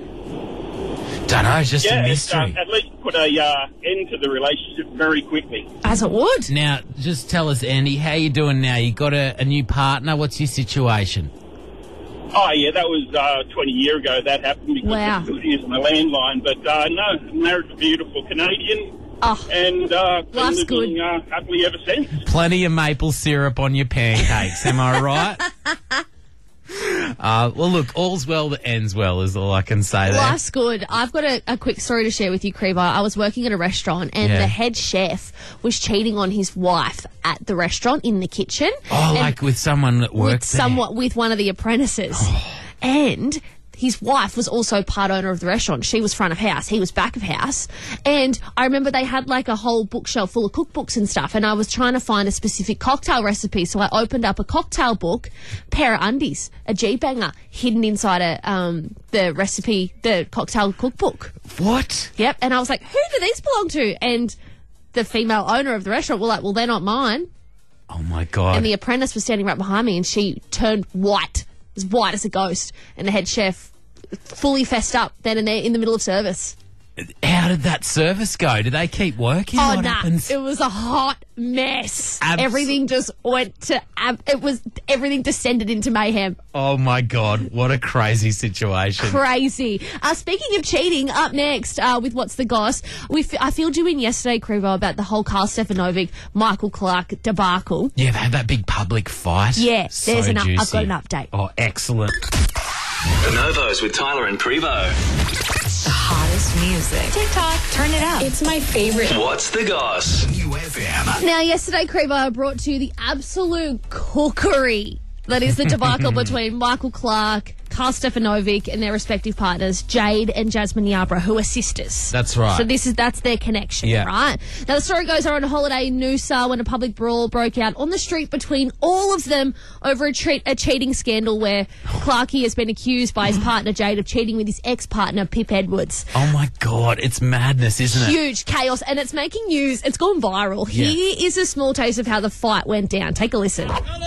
Don't know, it's just a Yeah, mystery. at least put a end to the relationship very quickly. As it would. Now, just tell us, Andy, how you doing now? You got a new partner? What's your situation? Oh, yeah, that was 20 years ago that happened because Wow. I was using my landline. But no, married a beautiful Canadian Oh, and been Life's living good. happily ever since. Plenty of maple syrup on your pancakes, am I right? Well, look, all's well that ends well is all I can say there. life's good. I've got a quick story to share with you, Creeper. I was working at a restaurant and Yeah. the head chef was cheating on his wife at the restaurant in the kitchen. Oh, And like with someone that worked with one of the apprentices. And his wife was also part owner of the restaurant. She was front of house. He was back of house. And I remember they had like a whole bookshelf full of cookbooks and stuff. And I was trying to find a specific cocktail recipe. So I opened up a cocktail book, pair of undies, a G-banger hidden inside the recipe, the cocktail cookbook. there. What? Yep. And I was like, who do these belong to? And the female owner of the restaurant were like, well, they're not mine. Oh, my God. And the apprentice was standing right behind me and she turned white, as white as a ghost. And the head chef fully fessed up then and there in the middle of service. How did that service go? Did they keep working? What happens? It was a hot mess. Abs- Everything just went to, everything descended into mayhem. Oh, my God. What a crazy situation. Crazy. Speaking of cheating, up next with What's the Goss, I filled you in yesterday, Crevo, about the whole Carl Stefanovic, Michael Clark debacle. Yeah, they had that big public fight. Yeah, So I've got juicy. an update. Oh, excellent. The Novos with Tyler and Prevo. The hottest music. TikTok, turn it up. It's my favorite. What's the Goss? New FM. Now, yesterday, Crevo brought to you the absolute cookery that is the debacle between Michael Clark, Karl Stefanovic and their respective partners, Jade and Jasmine Yarbrough, who are sisters. That's right. So that's their connection, Yeah. right? Now, the story goes on a holiday in Noosa when a public brawl broke out on the street between all of them over a cheating scandal where Clarkie has been accused by his partner, Jade, of cheating with his ex-partner, Pip Edwards. Oh, my God. It's madness, isn't it? Huge chaos, and it's making news. It's gone viral. Yeah. Here is a small taste of how the fight went down. Take a listen.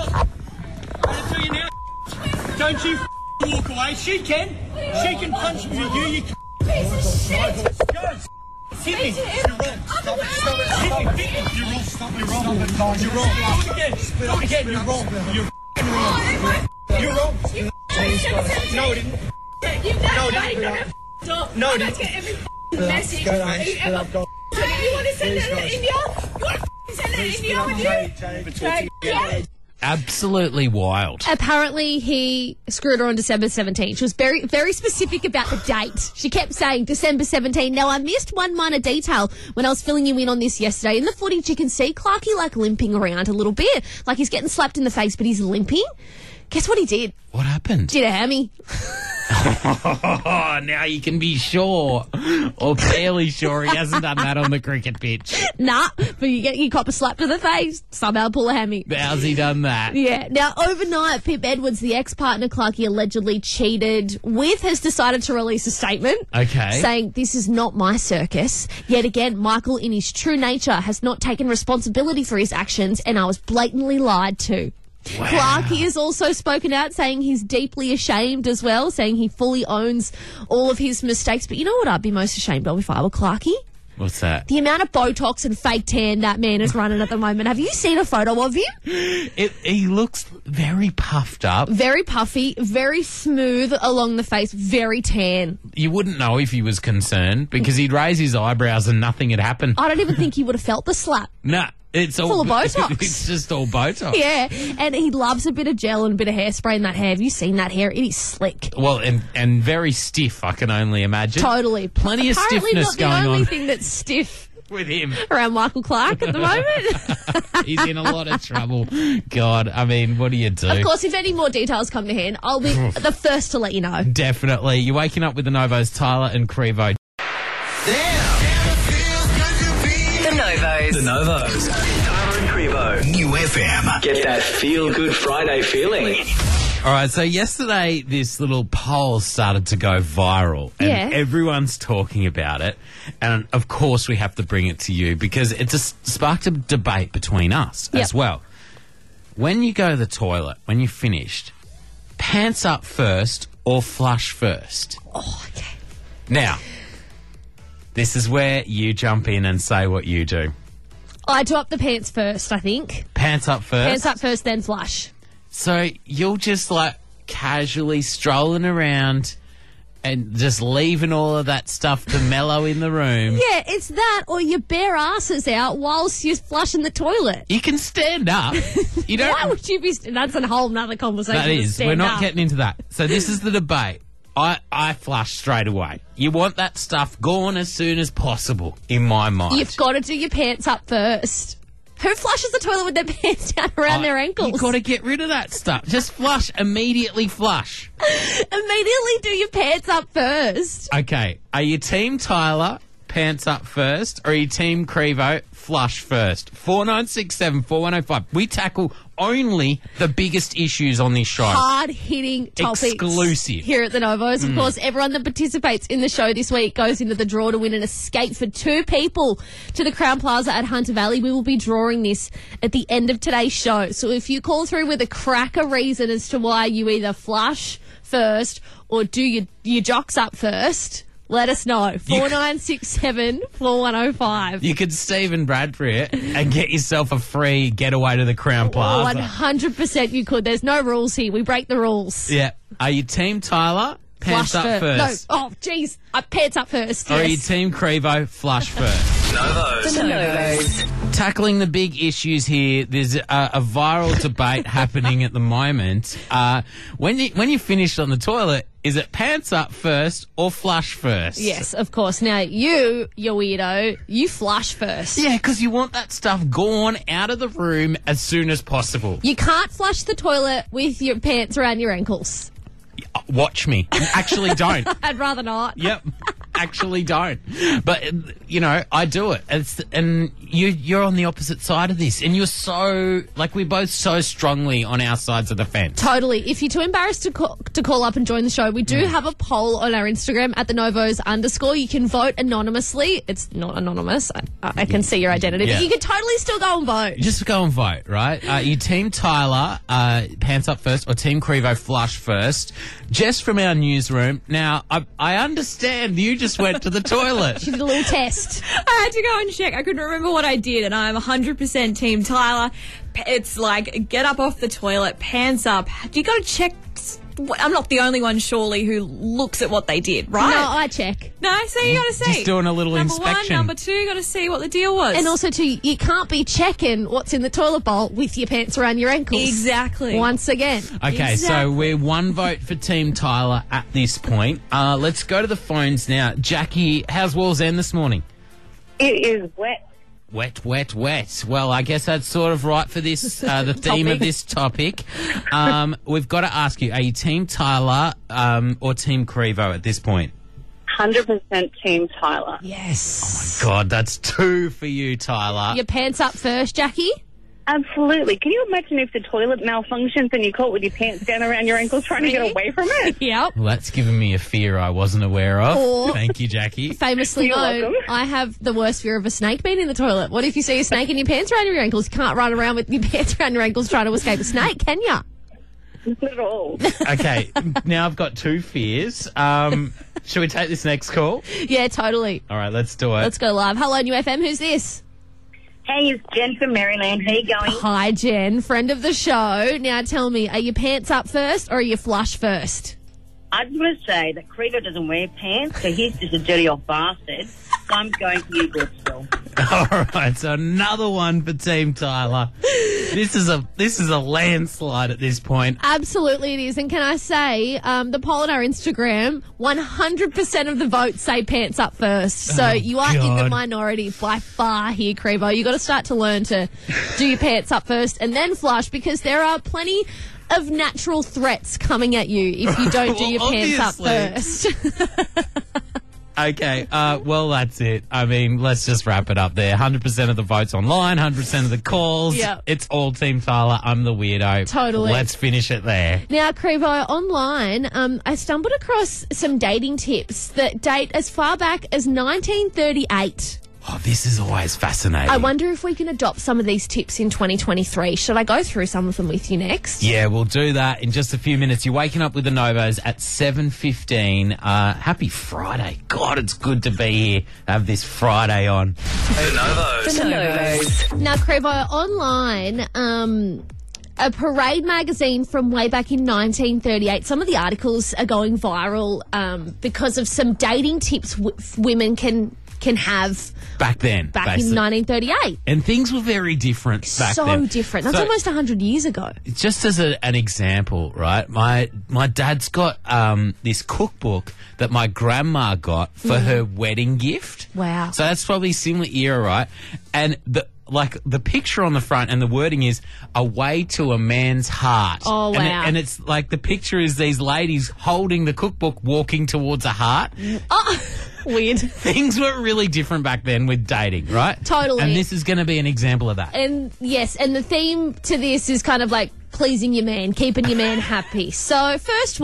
Don't you walk away. She can. She can punch me with you. You piece of shit. Hit me. You're wrong. Stop it. Stop it. Hit me. You're wrong. Stop me wrong. You're wrong. Do it again. Do it again. You're wrong. You're wrong. You're wrong. No, it didn't. No, it didn't. No, it didn't. Message. You want to send that to India? You want to send that to India? Absolutely wild. Apparently, he screwed her on December 17. She was very, very specific about the date. She kept saying December 17. Now, I missed one minor detail when I was filling you in on this yesterday. In the footage, you can see Clarkie, limping around a little bit. Like he's getting slapped in the face, but he's limping. Guess what he did? What happened? Did a hammy. Oh, now you can be sure, or fairly sure, he hasn't done that on the cricket pitch. Nah, but you cop a slap to the face, somehow pull a hammy. How's he done that? Yeah. Now, overnight, Pip Edwards, the ex-partner Clarkie allegedly cheated with, has decided to release a statement. Okay. Saying, this is not my circus. Yet again, Michael, in his true nature, has not taken responsibility for his actions, and I was blatantly lied to. Wow. Clarkie has also spoken out, saying he's deeply ashamed as well, saying he fully owns all of his mistakes. But you know what I'd be most ashamed of if I were Clarkie? What's that? The amount of Botox and fake tan that man is running at the moment. Have you seen a photo of him? He looks very puffed up. Very puffy, very smooth along the face, very tan. You wouldn't know if he was concerned because he'd raise his eyebrows and nothing had happened. I don't even think he would have felt the slap. Nah. It's all full of Botox. It's just all Botox. Yeah, and he loves a bit of gel and a bit of hairspray in that hair. Have you seen that hair? It is slick. Well, and very stiff, I can only imagine. Totally. Plenty of stiffness going Apparently not the only on thing that's stiff with him around Michael Clarke at the moment. He's in a lot of trouble. God, I mean, what do you do? Of course, if any more details come to hand, I'll be the first to let you know. Definitely. You're waking up with the Novos, Tyler and Crevo. The Novos. The Novos. Tyler and Crevo. New FM. Get that feel-good Friday feeling. All right, so yesterday this little poll started to go viral and Yeah. everyone's talking about it. And of course we have to bring it to you because it's sparked a debate between us Yep. as well. When you go to the toilet, when you're finished, pants up first or flush first? Oh, okay. Now, this is where you jump in and say what you do. I do up the pants first, I think. Pants up first? Pants up first, then flush. So you'll just casually strolling around and just leaving all of that stuff to mellow in the room. Yeah, it's that or your bare asses out whilst you're flushing the toilet. You can stand up. You don't. Why would you be... That's a whole nother conversation. That to is. stand We're not up. getting into that. So this is the debate. I flush straight away. You want that stuff gone as soon as possible, in my mind. You've got to do your pants up first. Who flushes the toilet with their pants down around their ankles? You've got to get rid of that stuff. Just flush. Immediately flush. Immediately do your pants up first. Okay. Are you Team Tyler, pants up first, or are you Team Crevo, flush first? 4967 4105. We tackle only the biggest issues on this show. Hard-hitting topics. Exclusive. Here at the Novos. Of course, everyone that participates in the show this week goes into the draw to win an escape for 2 people to the Crown Plaza at Hunter Valley. We will be drawing this at the end of today's show. So if you call through with a cracker reason as to why you either flush first or do your jocks up first, let us know. 4967 4105. You could Stephen Bradbury it and get yourself a free getaway to the Crown Plaza. 100% you could. There's no rules here. We break the rules. Yeah. Are you Team Tyler, pants up first? No. Oh, jeez. Pants up first. Or are you Yes. Team Crevo, flush first? Novos. The Novos. Tackling the big issues here, there's a viral debate happening at the moment. When you finished on the toilet, is it pants up first or flush first? Yes, of course. Now, you weirdo, you flush first. Yeah, because you want that stuff gone out of the room as soon as possible. You can't flush the toilet with your pants around your ankles. Watch me. Actually don't. I'd rather not. Yep. Actually don't. But, I do it. And you're on the opposite side of this. And you're so, we're both so strongly on our sides of the fence. Totally. If you're too embarrassed to call up and join the show, we do have a poll on our Instagram at @thenovos_. You can vote anonymously. It's not anonymous. I can see your identity. Yeah. But you can totally still go and vote. Just go and vote, right? You Team Tyler, pants up first, or Team Crevo, flush first. Jess from our newsroom. Now, I understand you just went to the toilet. She did a little test. I had to go and check. I couldn't remember what I did, and I'm 100% Team Tyler. It's like, get up off the toilet, pants up. You got to check. I'm not the only one, surely, who looks at what they did, right? No, I check. No, so you got to see. Just doing a little number inspection. Number 2, you got to see what the deal was. And also, too, you can't be checking what's in the toilet bowl with your pants around your ankles. Exactly. Once again. Okay, so we're one vote for Team Tyler at this point. Let's go to the phones now. Jackie, how's Walls End this morning? It is wet. Wet, wet, wet. Well, I guess that's sort of right for this, the theme of this topic. We've got to ask you, are you Team Tyler or Team Crevo at this point? 100% Team Tyler. Yes. Oh, my God, that's 2 for you, Tyler. Your pants up first, Jackie? Absolutely. Can you imagine if the toilet malfunctions and you caught with your pants down around your ankles trying to get away from it? Yep. Well, that's given me a fear I wasn't aware of. Or- Thank you, Jackie. Famously You're known, welcome. I have the worst fear of a snake being in the toilet. What if you see a snake in your pants around your ankles? You can't run around with your pants around your ankles trying to escape a snake, can ya? Not at all. Okay, now I've got 2 fears. Should we take this next call? Yeah, totally. All right, let's do it. Let's go live. Hello, New FM. Who's this? Hey, it's Jen from Maryland. How you going? Hi, Jen, friend of the show. Now tell me, are your pants up first or are you flush first? I just want to say that Credo doesn't wear pants, so he's just a dirty old bastard. So I'm going for you, good still. All right, so another one for Team Tyler. This is a landslide at this point. Absolutely it is. And can I say, the poll on our Instagram, 100% of the votes say pants up first. So you are in the God. minority by far here, Crevo. You got to start to learn to do your pants up first and then flush, because there are plenty of natural threats coming at you if you don't do your Well, pants up obviously. first. Okay, well, that's it. I mean, let's just wrap it up there. 100% of the votes online, 100% of the calls. Yep. It's all Team Tyler. I'm the weirdo. Totally. Let's finish it there. Now, Crevo, online, I stumbled across some dating tips that date as far back as 1938. Oh, this is always fascinating. I wonder if we can adopt some of these tips in 2023. Should I go through some of them with you next? Yeah, we'll do that in just a few minutes. You're waking up with the Novos at 7:15. Happy Friday. God, it's good to be here, have this Friday on. The Novos. Now, Crevo, online, a Parade magazine from way back in 1938, some of the articles are going viral because of some dating tips women can have Back then. back basically. in 1938. And things were very different back So then. different. That's So- almost 100 years ago. Just as an example, right? My dad's got this cookbook that my grandma got for her wedding gift. Wow. So that's probably a similar era, right? And the picture on the front and the wording is "A Way to a Man's Heart." Oh, And wow. and it's like the picture is these ladies holding the cookbook, walking towards a heart. Weird. Things were really different back then with dating, right? Totally. And this is going to be an example of that. And yes, and the theme to this is kind of like pleasing your man, keeping your man happy. So,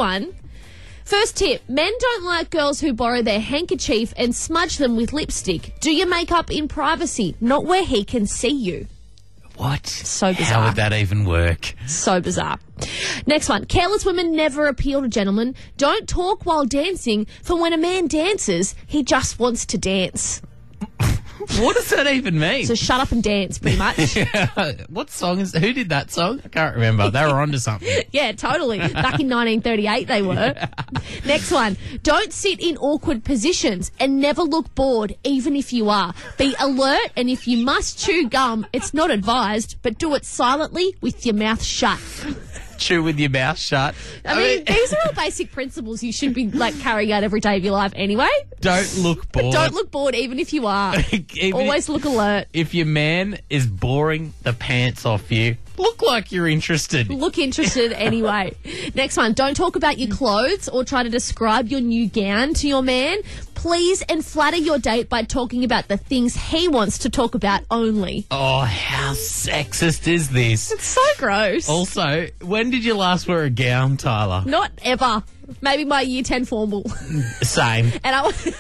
first tip, men don't like girls who borrow their handkerchief and smudge them with lipstick. Do your makeup in privacy, not where he can see you. What? So bizarre. How would that even work? So bizarre. Next one. Careless women never appeal to gentlemen. Don't talk while dancing, for when a man dances, he just wants to dance. What does that even mean? So shut up and dance, pretty much. What song is? Who did that song? I can't remember. They were onto something. Yeah, totally. Back in 1938 they were. Next one. Don't sit in awkward positions and never look bored, even if you are. Be alert, and if you must chew gum, it's not advised, but do it silently with your mouth shut. Chew with your mouth shut. I mean, these are all basic principles you should be like carrying out every day of your life anyway. Don't look bored. Don't look bored, even if you are. Even Always look alert. If your man is boring the pants off you, look like you're interested. Look interested anyway. Next one. Don't talk about your clothes or try to describe your new gown to your man. Please and flatter your date by talking about the things he wants to talk about only. Oh, how sexist is this? It's so gross. Also, when did you last wear a gown, Tyler? Not ever. Maybe my year 10 formal. Same. And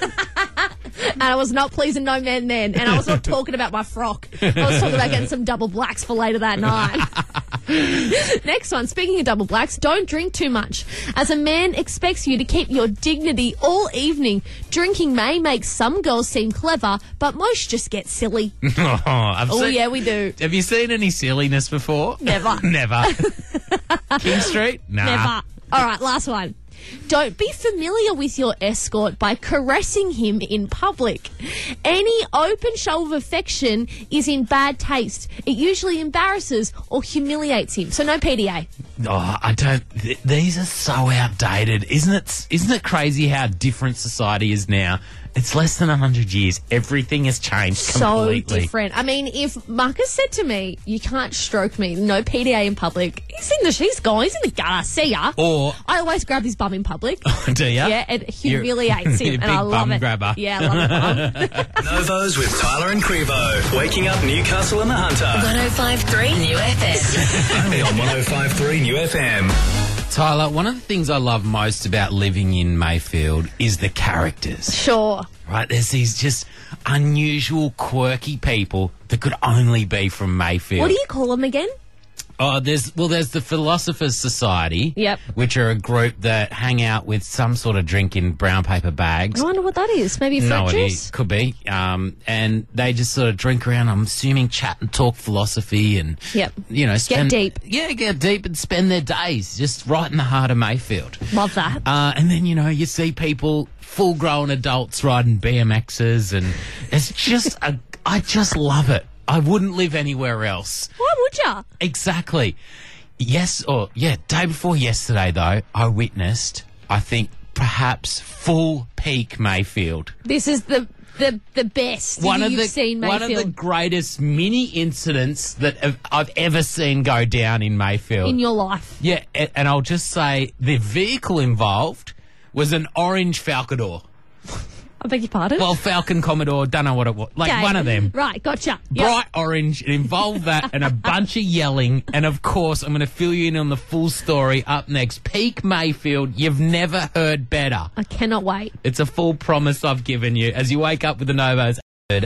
I was not pleasing no man then. And I was not talking about my frock. I was talking about getting some double blacks for later that night. Next one. Speaking of double blacks, don't drink too much. As a man expects you to keep your dignity all evening. Drinking may make some girls seem clever, but most just get silly. Yeah, we do. Have you seen any silliness before? Never. Never. King Street? Nah. Never. All right, last one. Don't be familiar with your escort by caressing him in public. Any open show of affection is in bad taste. It usually embarrasses or humiliates him. So no PDA. Oh, I don't. These are so outdated, isn't it? Isn't it crazy how different society is now? It's less than 100 years. Everything has changed completely. So different. I mean, if Marcus said to me, "You can't stroke me, no PDA in public," he's in the gutter. See ya. Or I always grab his bum in public. Do you? Yeah, it humiliates him, You're a and I big love bum it. grabber. Yeah, I love it. Novos with Tyler and Crevo. Waking up Newcastle and the Hunter. 105.3 New FM. Only on 105.3 New FM. Tyler, one of the things I love most about living in Mayfield is the characters. Sure. Right, there's these just unusual, quirky people that could only be from Mayfield. What do you call them again? Oh, there's the Philosophers Society. Yep. Which are a group that hang out with some sort of drink in brown paper bags. I wonder what that is. Maybe fruit No idea. juice? Could be. And they just sort of drink around, I'm assuming, chat and talk philosophy and, Yep. you know, spend... deep. Yeah, get deep and spend their days just right in the heart of Mayfield. Love that. And then, you know, you see people, full-grown adults riding BMXs and it's just... I just love it. I wouldn't live anywhere else. Why would ya? Exactly. Day before yesterday, though, I witnessed, I think, perhaps full peak Mayfield. This is the best you've seen Mayfield. One of the greatest mini incidents that I've ever seen go down in Mayfield. In your life. Yeah, and I'll just say the vehicle involved was an orange Falcador. I beg your pardon? Well, Falcon Commodore, don't know what it was. Like, Okay. one of them. Right, gotcha. Yep. Bright orange. It involved that and a bunch of yelling. And, of course, I'm going to fill you in on the full story up next. Peak Mayfield. You've never heard better. I cannot wait. It's a full promise I've given you. As you wake up with the Novos,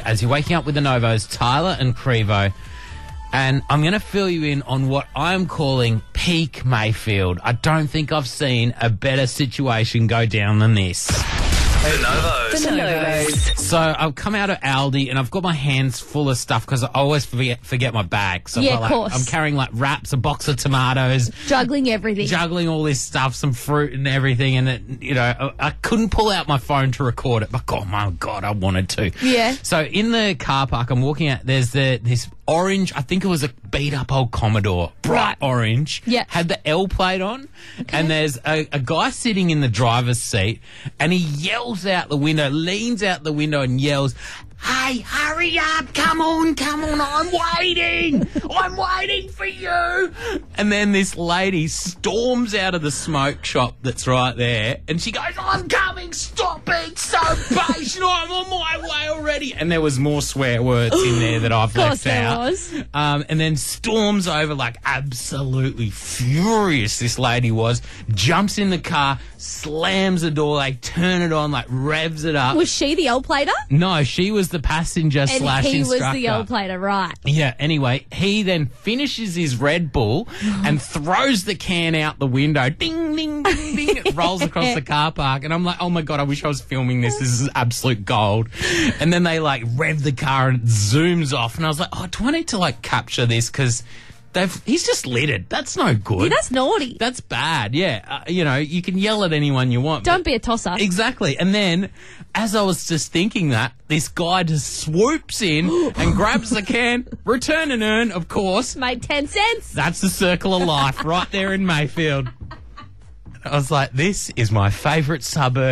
Tyler and Crevo. And I'm going to fill you in on what I'm calling peak Mayfield. I don't think I've seen a better situation go down than this. The Novos. So I've come out of Aldi and I've got my hands full of stuff because I always forget my bag. So Yeah, of course. I'm carrying like wraps, a box of tomatoes, Juggling everything. juggling all this stuff, some fruit and everything. And, I couldn't pull out my phone to record it, but oh my God, I wanted to. Yeah. So in the car park, I'm walking out, there's this orange, I think it was a beat up old Commodore, bright orange. Yeah. Had the L plate on. And there's a guy sitting in the driver's seat and he yells out the window, leans out the window and yells, "Hey, hurry up, come on, I'm waiting for you." And then this lady storms out of the smoke shop that's right there and she goes, "I'm coming, stop being so patient, I'm on my way already." And there was more swear words in there that I've left there out. was. And then storms over like absolutely furious this lady was, jumps in the car, slams the door, like turn it on, like revs it up. Was she the L-plater? No, she was the passenger And slash he instructor. was the L-plater, right. Yeah, anyway, he then finishes his Red Bull and throws the can out the window. Ding, ding, ding, ding. It rolls across the car park. And I'm like, oh my God, I wish I was filming this. This is absolute gold. And then they like rev the car and it zooms off. And I was like, oh, do I need to like capture this? Because he's just littered. That's no good. Yeah, that's naughty. That's bad, yeah. You can yell at anyone you want. Don't be a tosser. Exactly. And then, as I was just thinking that, this guy just swoops in and grabs the can, return and earn, of course. Made 10 cents. That's the circle of life right there in Mayfield. I was like, this is my favourite suburb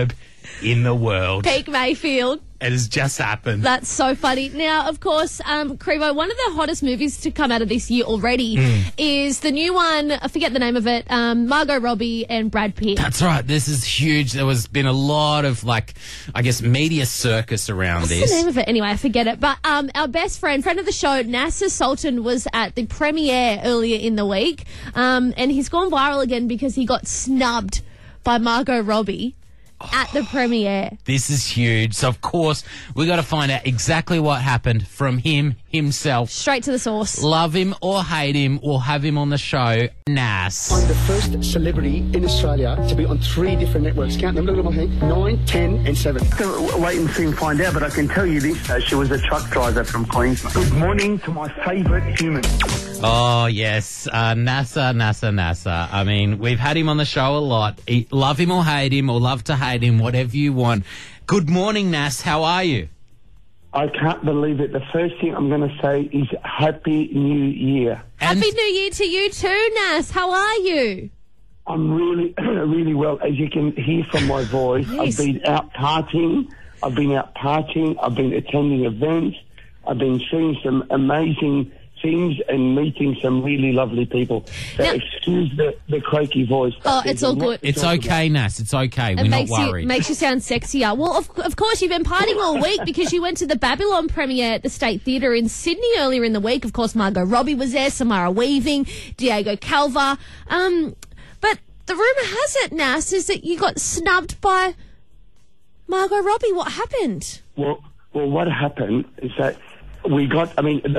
in the world. Peak Mayfield. It has just happened. That's so funny. Now, of course, Crevo, one of the hottest movies to come out of this year already is the new one, I forget the name of it, Margot Robbie and Brad Pitt. That's right. This is huge. There was been a lot of, media circus around What's this. the name of it? Anyway, I forget it. But our best friend of the show, Nasser Sultan, was at the premiere earlier in the week. And he's gone viral again because he got snubbed by Margot Robbie at the premiere. This is huge. So, of course, we got to find out exactly what happened from him himself. Straight to the source. Love him or hate him, we'll have him on the show. Nas. I'm the first celebrity in Australia to be on 3 different networks. Count them, look at my hand. 9, 10 and 7. Wait and see and find out, but I can tell you this, she was a truck driver from Queensland. Good morning to my favourite human. Oh, yes. NASA. I mean, we've had him on the show a lot. Love him or hate him, or love to hate him, whatever you want. Good morning, Nas. How are you? I can't believe it. The first thing I'm going to say is Happy New Year. Happy New Year to you too, Nas. How are you? I'm really, really well. As you can hear from my voice, Yes. I've been out partying. I've been attending events. I've been seeing some amazing things and meeting some really lovely people. So Now- excuse the croaky voice. Oh, it's all good. It's okay, Nas. It's okay. We're not worried. Makes you sound sexier. Well, of course, you've been partying all week because you went to the Babylon premiere at the State Theatre in Sydney earlier in the week. Of course, Margot Robbie was there, Samara Weaving, Diego Calva. But the rumour has it, Nas, is that you got snubbed by Margot Robbie. What happened? Well, what happened is that we got. I mean,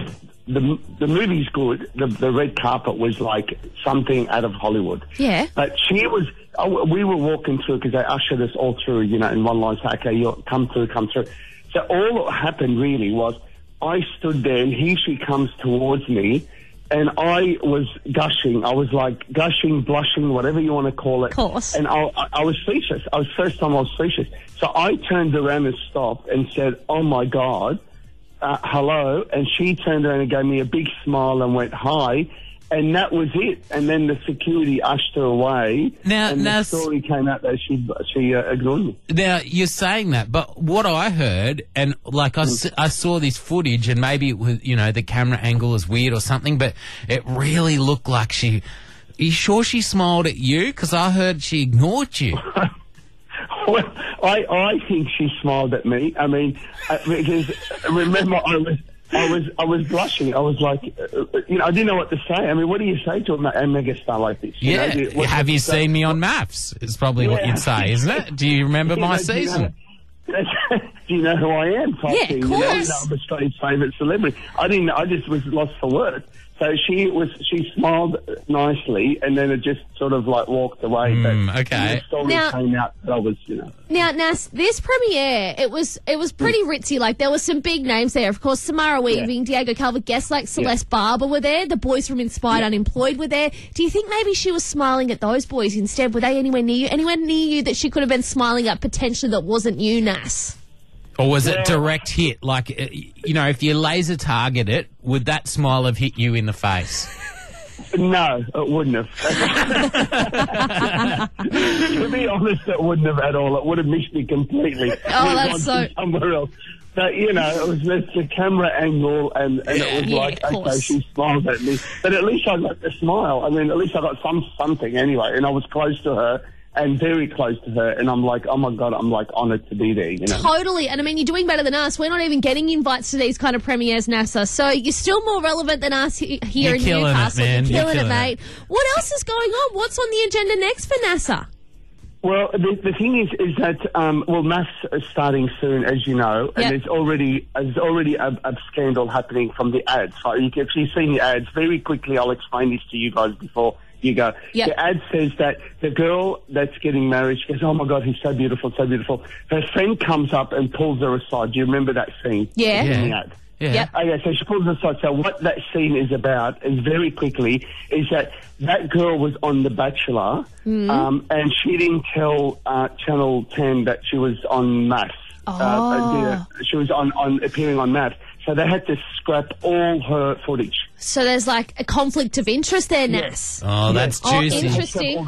the movie's good. The red carpet was like something out of Hollywood. Yeah. But she was. We were walking through because they ushered us all through. You know, in one line, say, "Okay, you come through." So all that happened really was I stood there, and she comes towards me. And I was gushing. I was like gushing, blushing, whatever you want to call it. Of course. And I was speechless. First time I was speechless. So I turned around and stopped and said, "Oh my God, hello." And she turned around and gave me a big smile and went, "Hi." And that was it. And then the security ushered her away. Now, the story came out that she ignored me. Now, you're saying that, but what I heard, and I saw this footage, and maybe it was, the camera angle is weird or something, but it really looked like are you sure she smiled at you? Because I heard she ignored you. Well, I think she smiled at me. I mean, because remember, I was blushing. I was like, I didn't know what to say. I mean, what do you say to a megastar like this? Have you seen me on Maths? Is probably what you'd say, isn't it? Do you remember my season? Do you know who I am? Yeah, of course. I'm Australia's favourite celebrity. I didn't. I just was lost for words. So she smiled nicely, and then it just sort of walked away. But okay. The story came out that I was, Now, Nas, this premiere, it was pretty ritzy. Like, there were some big names there. Of course, Samara Weaving, Diego Calva, guests like Celeste Barber were there. The boys from Inspired Unemployed were there. Do you think maybe she was smiling at those boys instead? Were they anywhere near you? Anywhere near you that she could have been smiling at potentially that wasn't you, Nas? Or was it direct hit? Like, if you laser target it, would that smile have hit you in the face? No, it wouldn't have. To be honest, it wouldn't have at all. It would have missed me completely. Oh, that's so... somewhere else. But, it was just the camera angle, and it was okay, she smiled at me. But at least I got the smile. I mean, at least I got something anyway, and I was close to her. And very close to her, and I'm like, oh my God, I'm honoured to be there, Totally, and I mean, you're doing better than us. We're not even getting invites to these kind of premieres, NASA, so you're still more relevant than us here in Newcastle. You're killing it, mate. What else is going on? What's on the agenda next for NASA? Well, the thing is that, maths is starting soon, as you know, and there's already a scandal happening from the ads. So if you've seen the ads, very quickly, I'll explain this to you guys before you go. Yep. The ad says that the girl that's getting married, she goes, oh my God, he's so beautiful, so beautiful. Her friend comes up and pulls her aside. Do you remember that scene? Yeah. In the ad? Yeah. Yep. Okay, so she pulls her aside. So what that scene is about is very quickly is that girl was on The Bachelor, and she didn't tell Channel 10 that she was on Maths. She was on appearing on Maths. So they had to scrap all her footage. So there's a conflict of interest there, Nas. Oh, that's juicy. Interesting.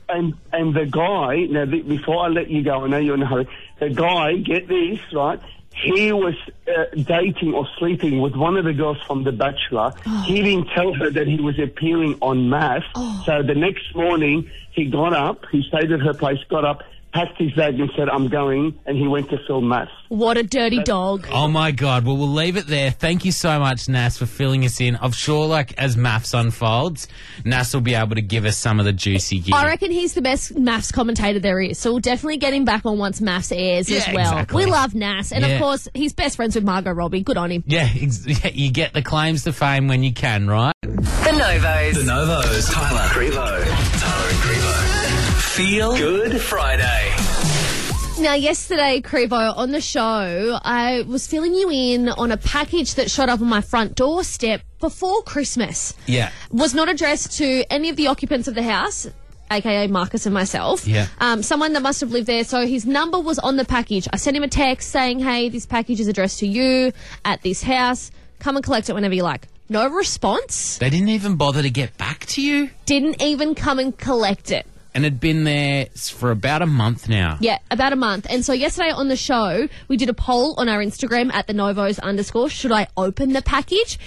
and the guy, now before I let you go, I know you're in a hurry, the guy, get this, right, he was dating or sleeping with one of the girls from The Bachelor. Oh. He didn't tell her that he was appearing on MAF. Oh. So the next morning, he got up, he stayed at her place, got up, packed his bag and said, I'm going, and he went to film MAF. What a dirty dog. Oh, my God. Well, we'll leave it there. Thank you so much, Nas, for filling us in. I'm sure, like, as MAFS unfolds, Nas will be able to give us some of the juicy gear. I reckon he's the best MAFS commentator there is, so we'll definitely get him back on once MAFS airs as well. Exactly. We love Nas, and Yeah. of course, he's best friends with Margot Robbie. Good on him. Yeah, you get the claims to fame when you can, right? The Novos. The Novos. Tyler, Crevo. Tyler and Crevo. Feel Good Friday. Now, yesterday, Crevo, on the show, I was filling you in on a package that showed up on my front doorstep before Christmas. Yeah. Was not addressed to any of the occupants of the house, aka Marcus and myself. Yeah. Someone that must have lived there. So his number was on the package. I sent him a text saying, hey, this package is addressed to you at this house. Come and collect it whenever you like. No response. They didn't even bother to get back to you? Didn't even come and collect it. And had been there for about a month now. Yeah, about a month. And so yesterday on the show, we did a poll on our Instagram at @thenovos_. Should I open the package?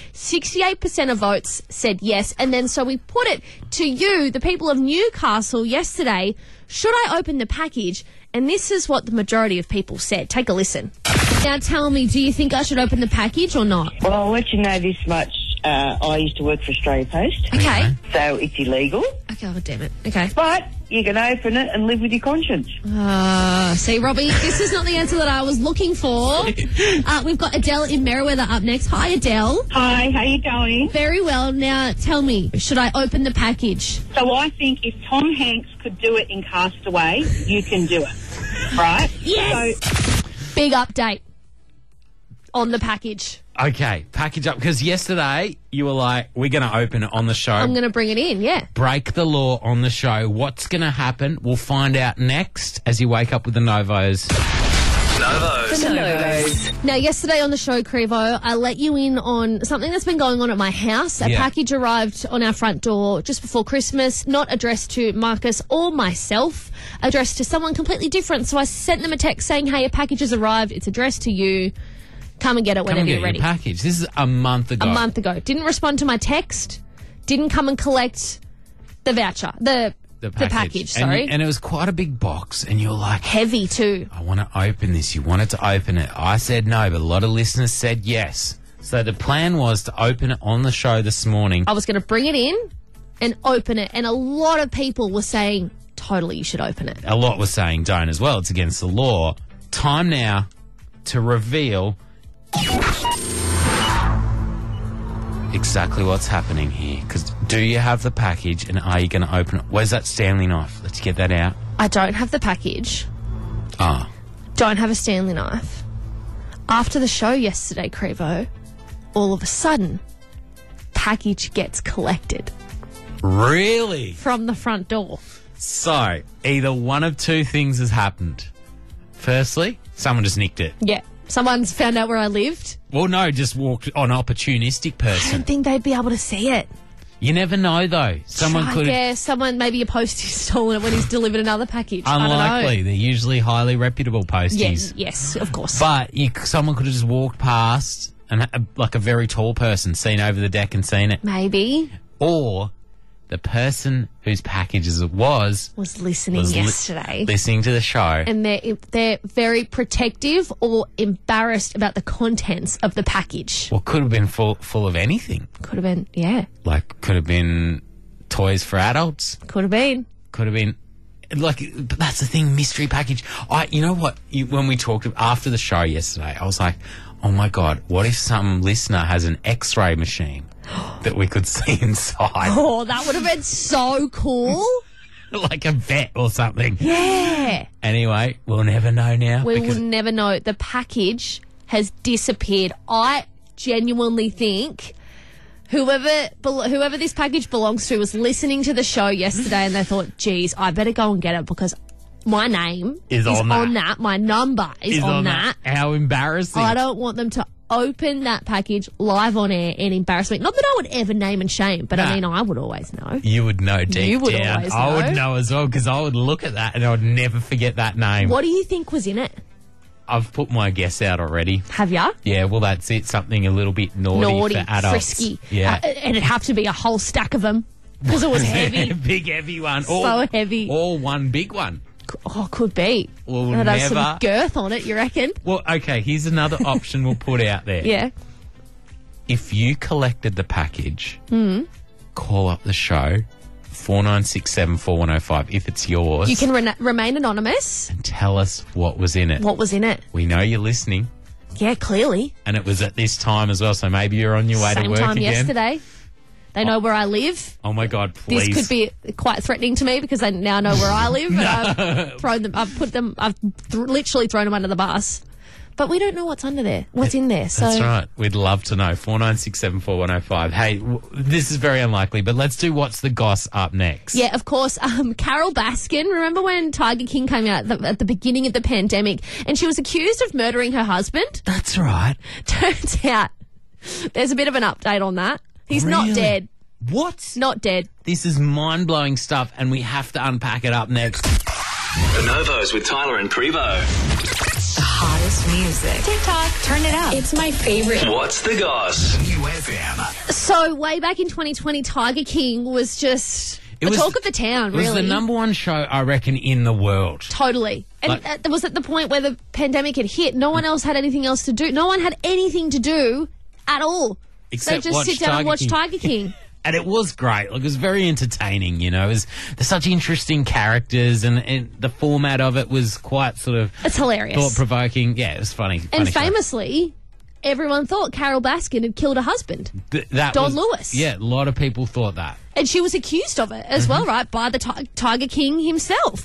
68% of votes said yes. And then so we put it to you, the people of Newcastle, yesterday. Should I open the package? And this is what the majority of people said. Take a listen. Now tell me, do you think I should open the package or not? Well, I'll let you know this much. I used to work for Australia Post. Okay. So it's illegal. Okay, oh, damn it. Okay. But you can open it and live with your conscience. See, Robbie, this is not the answer that I was looking for. We've got Adele in Merriweather up next. Hi, Adele. Hi, how you going? Very well. Now, tell me, should I open the package? So I think if Tom Hanks could do it in Castaway, you can do it, right? Yes! So, big update on the package. Okay, package up. Because yesterday you were like, we're going to open it on the show. I'm going to bring it in, yeah. Break the law on the show. What's going to happen? We'll find out next as you wake up with the Novos. Novos. The Novos. Now, yesterday on the show, Crevo, I let you in on something that's been going on at my house. A package arrived on our front door just before Christmas, not addressed to Marcus or myself, addressed to someone completely different. So I sent them a text saying, hey, a package has arrived. It's addressed to you. Come and get it whenever you're ready. Your package. This is a month ago. A month ago. Didn't respond to my text. Didn't come and collect the voucher. The package, sorry. And it was quite a big box, and you were like... Heavy, too. I want to open this. You wanted to open it. I said no, but a lot of listeners said yes. So the plan was to open it on the show this morning. I was going to bring it in and open it, and a lot of people were saying, totally, you should open it. A lot were saying don't as well. It's against the law. Time now to reveal... exactly what's happening here. Because do you have the package and are you going to open it? Where's that Stanley knife? Let's get that out. I don't have the package. Oh. Don't have a Stanley knife. After the show yesterday, Crevo, all of a sudden, package gets collected. Really? From the front door. So, either one of two things has happened. Firstly, someone just nicked it. Yeah. Someone's found out where I lived. Well, no, just walked on opportunistic I person. don't think they'd be able to see it. You never know, though. Someone could have... Yeah, someone, maybe a postie stolen it when he's delivered another package. I Unlikely. don't know. They're usually highly reputable posties. Yes, of course. But someone could have just walked past and, like a very tall person, seen over the deck and seen it. Maybe. Or the person whose packages it was listening yesterday. Listening to the show. And they're very protective or embarrassed about the contents of the package. Well, could have been full of anything. Could have been, yeah. Like, could have been toys for adults. Could have been. Could have been... Like, but that's the thing, mystery package. You know what? When we talked after the show yesterday, I was like, oh my God, what if some listener has an X-ray machine that we could see inside? Oh, that would have been so cool. Like a vet or something. Yeah. Anyway, we'll never know now. We will never know. The package has disappeared. I genuinely think whoever this package belongs to was listening to the show yesterday and they thought, geez, I better go and get it because my name is on that. My number is on that. How embarrassing. I don't want them to open that package live on air and embarrass me. Not that I would ever name and shame, but I mean, I would always know. You would know deep You would down. always I would know. know as well because I would look at that and I would never forget that name. What do you think was in it? I've put my guess out already. Have ya? Yeah, well, that's it. Something a little bit naughty for adults. frisky. Yeah. And it'd have to be a whole stack of them because it was heavy. Big, heavy one. So heavy. Or one big one. Oh, could be. Well, It has some never. girth on it, you reckon? Well, okay, here's another option we'll put out there. Yeah. If you collected the package, Hmm. call up the show, 49674105, if it's yours. You can remain anonymous. Tell us what was in it. What was in it? We know you're listening, Yeah, clearly. and it was at this time as well, so maybe you're on your way to Same work time again. yesterday. They know where I live. Oh my God, please. This could be quite threatening to me because they now know where I live. And I've literally thrown them under the bus. But we don't know what's under there, what's in there. So That's right. We'd love to know. 49674105. Hey, this is very unlikely, but let's do What's the Goss up next. yeah, of course. Carol Baskin. Remember when Tiger King came out at the beginning of the pandemic, and she was accused of murdering her husband? That's right. Turns out there's a bit of an update on that. He's not Really? dead. What? Not dead. This is mind-blowing stuff, and we have to unpack it up next. Bonobos with Tyler and Prevo. The hottest music. TikTok, turn it up. It's my favorite. What's the Goss? UFM. So way back in 2020, Tiger King was just It the was- talk of the town, It was really. the number one show, I reckon, in the world. Totally. And Like- that was at the point where the pandemic had hit. No one else had anything else to do. No one had anything to do at all. Except they just watch sit down and Tiger watch King. Tiger King. And it was great. Like, it was very entertaining, you know. There's such interesting characters, and the format of it was quite sort of It's hilarious. thought-provoking. Yeah, it was funny. And funny show. famously, everyone thought Carol Baskin had killed her husband. That Don was- Lewis. Yeah, a lot of people thought that. And she was accused of it as Mm-hmm. well, right, by the Tiger King himself.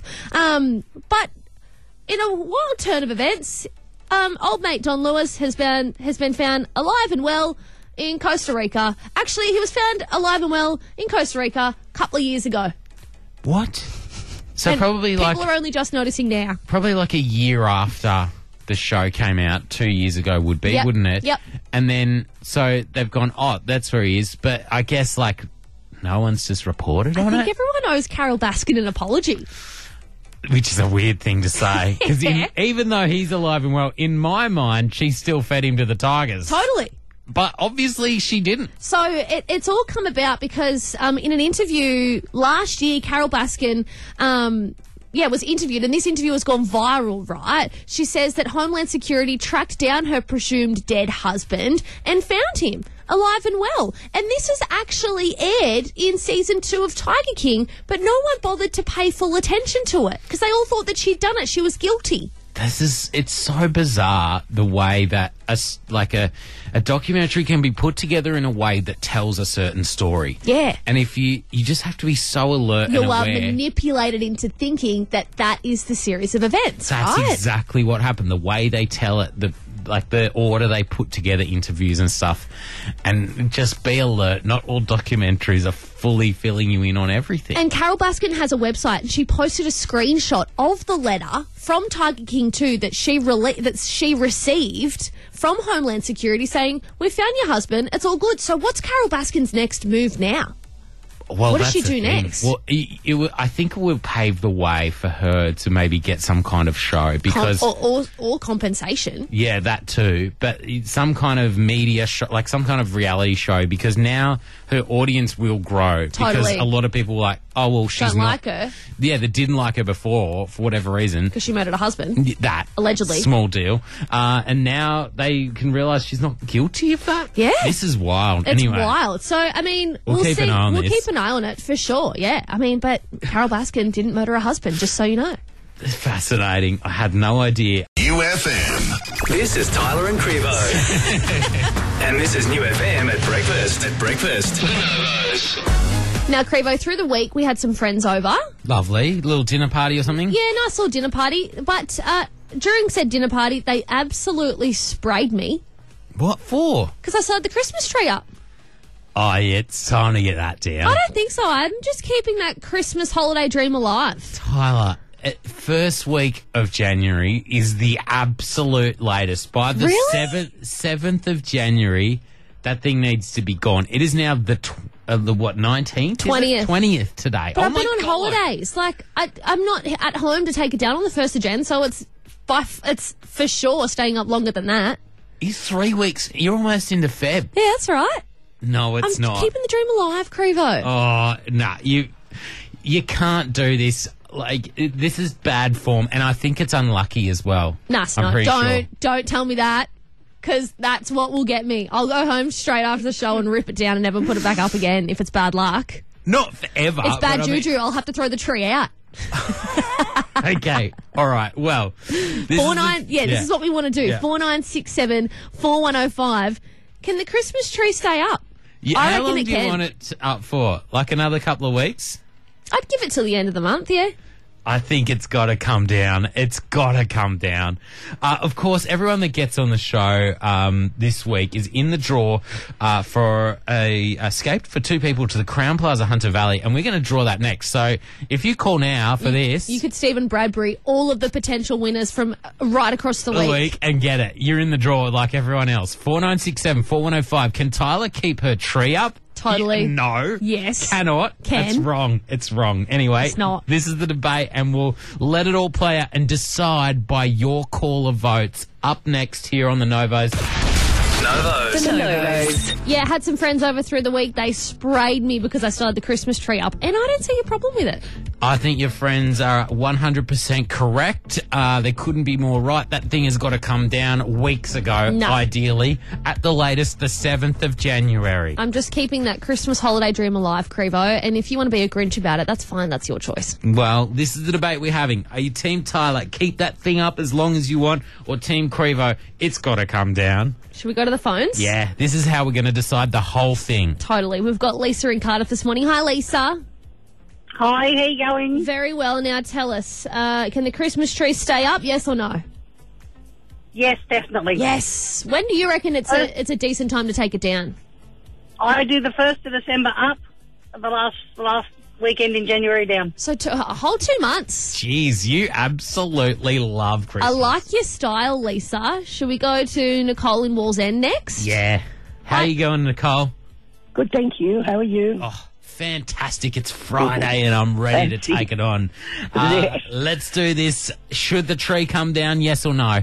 But in a wild turn of events, old mate Don Lewis has been found alive and well in Costa Rica. Actually, he was found alive and well in Costa Rica a couple of years ago. What? So And probably people like are only just noticing now. probably like a year after the show came out, 2 years ago would be, Yep. wouldn't it? Yep. And then so they've gone, oh, that's where he is. But I guess like no one's just reported I on think it, everyone owes Carol Baskin an apology. which is a weird thing to say because Yeah. even though he's alive and well, in my mind, she still fed him to the tigers. Totally. But obviously she didn't. So it's all come about because in an interview last year, Carol Baskin, was interviewed, and this interview has gone viral, right? She says that Homeland Security tracked down her presumed dead husband and found him alive and well. And this has actually aired in season 2 of Tiger King, but no one bothered to pay full attention to it because they all thought that she'd done it. She was guilty. It's so bizarre the way that a documentary can be put together in a way that tells a certain story. Yeah. And if you just have to be so alert You and are aware. manipulated into thinking that is the series of events, That's right? exactly what happened. The way they tell it, the order they put together interviews and stuff. And just be alert. Not all documentaries are fully filling you in on everything. And Carol Baskin has a website, and she posted a screenshot of the letter from Tiger King 2 that she received from Homeland Security saying, "We found your husband. It's all good." So what's Carol Baskin's next move now? Well, what does she that's the do thing. next? Well, I think it will pave the way for her to maybe get some kind of show because... or compensation. Yeah, that too. But some kind of media show, like some kind of reality show, because now her audience will grow. Because Totally. a lot of people are like, oh, well, she's Don't not... like her Yeah, they didn't like her before, for whatever reason. because she murdered her husband. That. Allegedly. Small deal. And now they can realise she's not guilty of that. Yeah. This is wild. It's anyway, wild. So, I mean, We'll keep see. an eye on we'll this. keep an eye on it for sure. Yeah. I mean, but Carol Baskin didn't murder her husband, just so you know. It's fascinating. I had no idea. UFM. This is Tyler and Crevo. And this is New FM at breakfast. Now, Crevo, through the week, we had some friends over. Lovely. Little dinner party or something? Yeah, nice little dinner party. But during said dinner party, they absolutely sprayed me What for? because I started the Christmas tree up. Oh, yeah, it's time to get that down. I don't think so. I'm just keeping that Christmas holiday dream alive. Tyler, first week of January is the absolute latest. By the Really? 7th of January, that thing needs to be gone. It is now the 19th? 20th. 20th today. But oh I've my been on God. holidays. Like, I'm not at home to take it down on the 1st of Jan, so it's for sure staying up longer than that. It's 3 weeks. You're almost into Feb. Yeah, that's right. No, it's I'm not. keeping the dream alive, Crevo. Oh, nah, you can't do this. Like, this is bad form, and I think it's unlucky as well. Nah, it's I'm not. pretty sure. Don't tell me that, because that's what will get me. I'll go home straight after the show and rip it down and never put it back up again if it's bad luck. Not forever. It's bad but I mean- juju. I'll have to throw the tree out. Okay, all right. Well, this This is what we want to do. Yeah. 4967 4105. Can the Christmas tree stay up? Yeah, I how reckon long it do you can. want it up for? Like another couple of weeks? I'd give it till the end of the month, yeah. I think it's got to come down. It's got to come down. Of course, everyone that gets on the show this week is in the draw for a escape for 2 people to the Crown Plaza Hunter Valley, and we're going to draw that next. So if you call now for this... You could Stephen Bradbury all of the potential winners from right across the week. and get it. You're in the draw like everyone else. 4967 4105. Can Tyler keep her tree up? Totally. Yeah, no. Yes. Cannot. Can. It's wrong. It's wrong. Anyway, It's not. This is the debate, and we'll let it all play out and decide by your call of votes. Up next here on the Novos. Novos. The Novos. Yeah, I had some friends over through the week. They sprayed me because I started the Christmas tree up, and I don't see a problem with it. I think your friends are 100% correct. They couldn't be more right. That thing has got to come down weeks ago, No. ideally. At the latest, the 7th of January. I'm just keeping that Christmas holiday dream alive, Crevo, and if you want to be a Grinch about it, that's fine. That's your choice. Well, this is the debate we're having. Are you Team Tyler, keep that thing up as long as you want, or Team Crevo, it's got to come down? Should we go to the phones? Yeah, this is how we're going to decide the whole thing. Totally. We've got Lisa in Cardiff this morning. Hi, Lisa. Hi, how you going? Very well. Now tell us, can the Christmas tree stay up, yes or no? Yes, definitely. Yes. When do you reckon it's a decent time to take it down? I do the 1st of December up, the last weekend in January down. So a whole 2 months. Jeez, you absolutely love Christmas. I like your style, Lisa. Should we go to Nicole in Walls End next? Yeah. How you going, Nicole? Good, thank you. How are you? Oh, fantastic. It's Friday and I'm ready to take it on. Let's do this. Should the tree come down, yes or no?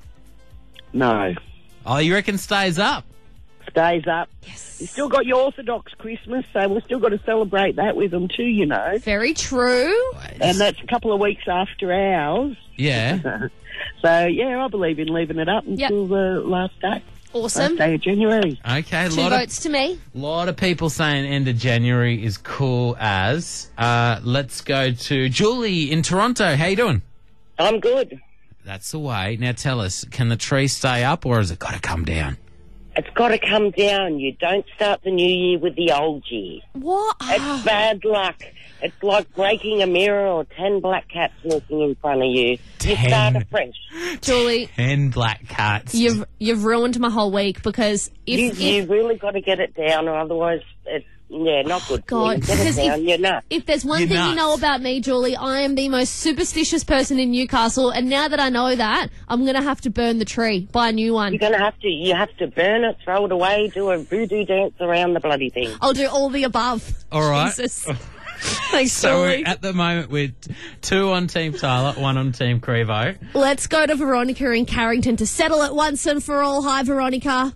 No. Oh, you reckon stays up? Stays up. Yes. You still got your Orthodox Christmas, so we've still got to celebrate that with them too, you know. Very true. And that's a couple of weeks after ours. Yeah. So, yeah, I believe in leaving it up until the last day. Awesome. Last day of January. Okay, 2 lot votes to me. of people saying end of January is cool as. Let's go to Julie in Toronto. How you doing? I'm good. That's the way. Now tell us, can the tree stay up or has it got to come down? It's got to come down. You don't start the new year with the old year. What? It's bad luck. It's like breaking a mirror or 10 black cats walking in front of you. You start afresh. Julie, 10 black cats. you've ruined my whole week because if You really got to get it down, or otherwise it's not good. God, Get it because down, you're nuts. if there's one You're thing you nuts. know about me, Julie, I am the most superstitious person in Newcastle, and now that I know that, I'm going to have to burn the tree, buy a new one. You're gonna have to. You have to burn it, throw it away, do a voodoo dance around the bloody thing. I'll do all the above. All right. Jesus. Thanks, So Julie. we're at the moment with 2 on Team Tyler, 1 on Team Crevo. Let's go to Veronica in Carrington to settle it once and for all. Hi, Veronica.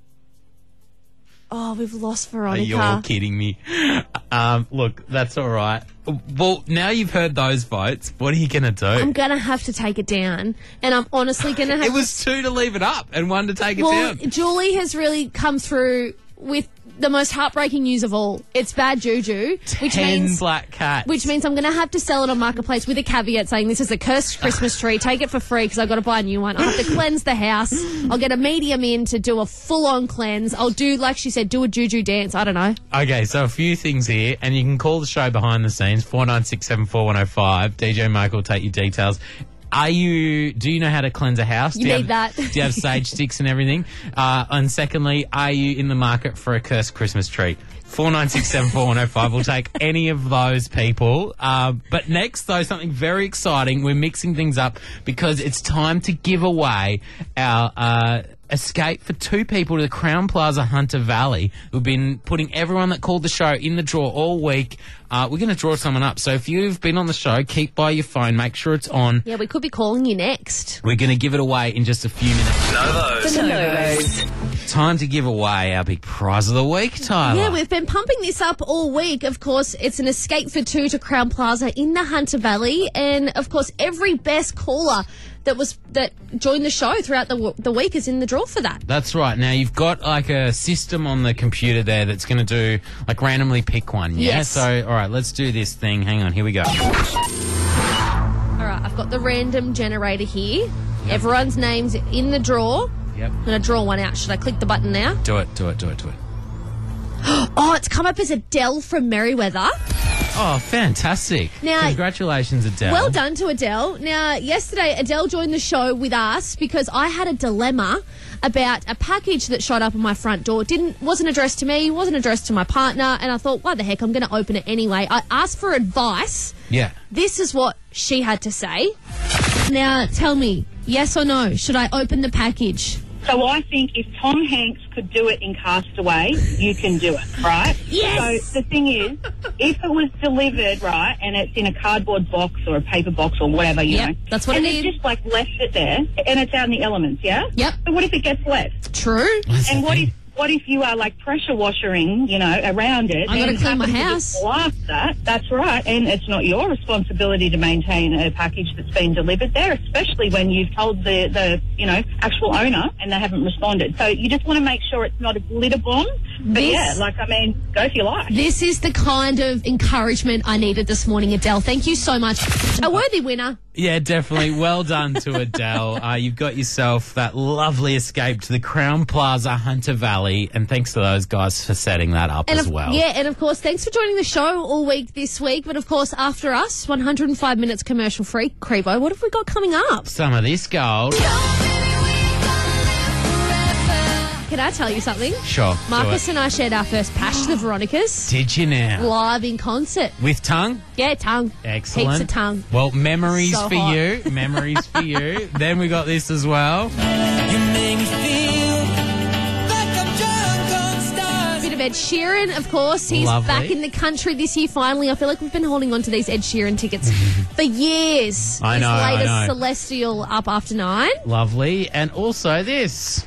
Oh, we've lost Veronica. You're kidding me. Look, that's all right. Well, now you've heard those votes, what are you going to do? I'm going to have to take it down, and I'm honestly going to have It was 2 to leave it up and 1 to take it Well, down. Julie has really come through with the most heartbreaking news of all. It's bad juju, which 10 means black cats. Which means I'm going to have to sell it on Marketplace with a caveat saying this is a cursed Christmas tree. Take it for free because I've got to buy a new one. I'll have to cleanse the house. I'll get a medium in to do a full-on cleanse. I'll do, like she said, do a juju dance. I don't know. Okay, so a few things here, and you can call the show behind the scenes, 49674105. DJ Mike will take your details. Do you know how to cleanse a house? You do need have, that. Do you have sage sticks and everything? And secondly, are you in the market for a cursed Christmas tree? 4967410 We'll take any of those people. But next, though, something very exciting. We're mixing things up because it's time to give away our escape for 2 people to the Crown Plaza Hunter Valley. We've been putting everyone that called the show in the draw all week. We're going to draw someone up. So if you've been on the show, keep by your phone. Make sure it's on. Yeah, we could be calling you next. We're going to give it away in just a few minutes. Novos. The Novos. Time to give away our big prize of the week, Tyler. Yeah, we've been pumping this up all week. Of course, it's an escape for 2 to Crown Plaza in the Hunter Valley. And, of course, every best caller that joined the show throughout the week is in the draw for that. That's right. Now, you've got like a system on the computer there that's going to do, like, randomly pick one, yeah? Yes. So, all right, let's do this thing. Hang on, here we go. All right, I've got the random generator here. Yep. Everyone's name's in the draw. Yep. I'm going to draw one out. Should I click the button now? Do it. Oh, it's come up as Adele from Merriweather. Oh, fantastic. Now, congratulations, Adele. Well done to Adele. Now, yesterday, Adele joined the show with us because I had a dilemma about a package that showed up on my front door. Wasn't addressed to me, wasn't addressed to my partner, and I thought, what the heck, I'm going to open it anyway. I asked for advice. Yeah. This is what she had to say. Now, tell me, yes or no, should I open the package? So I think if Tom Hanks could do it in Castaway, you can do it, right? Yes! So the thing is, if it was delivered, right, and it's in a cardboard box or a paper box or whatever, you know. That's what and it they is. just, like, left it there, and it's out in the elements, yeah? Yep. So what if it gets left? True. And what if you are, like, pressure washing, you know, around it? I got to and clean my happen to house. just blast that. That's right. And it's not your responsibility to maintain a package that's been delivered there, especially when you've told the you know, actual owner and they haven't responded. So you just want to make sure it's not a glitter bomb. But yeah, like, I mean, go for your life. This is the kind of encouragement I needed this morning, Adele. Thank you so much. A worthy winner. Yeah, definitely. Well done to Adele. You've got yourself that lovely escape to the Crown Plaza Hunter Valley, and thanks to those guys for setting that up as well. Yeah, and of course, thanks for joining the show all week this week. But of course, after us, 105 minutes commercial free. Crevo, what have we got coming up? Some of this gold. Can I tell you something? Sure. Marcus and I shared our first Pash to the Veronicas. Did you now? Live in concert. With tongue? Yeah, tongue. Excellent. Heaps of tongue. Well, memories So for hot. you. Memories for you. Then we got this as well. You make me feel like I'm drunk on stars. Bit of Ed Sheeran, of course. He's Lovely. back in the country this year finally. I feel like we've been holding on to these Ed Sheeran tickets for years. I know, His I latest know. Celestial Up After 9. Lovely. And also this.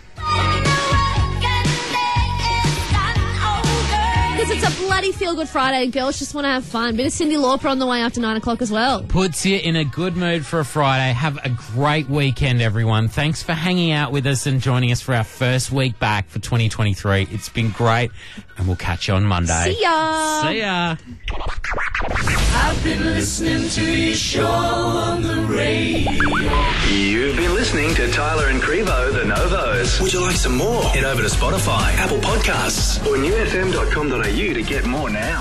Because it's a bloody feel-good Friday and girls just want to have fun. Bit of Cyndi Lauper on the way after 9 o'clock as well. Puts you in a good mood for a Friday. Have a great weekend, everyone. Thanks for hanging out with us and joining us for our first week back for 2023. It's been great, and we'll catch you on Monday. See ya. See ya. I've been listening to your show on the radio. You've been listening to Tyler and Crevo, the Novos. Would you like some more? Head over to Spotify, Apple Podcasts, or newfm.com.au to get more now.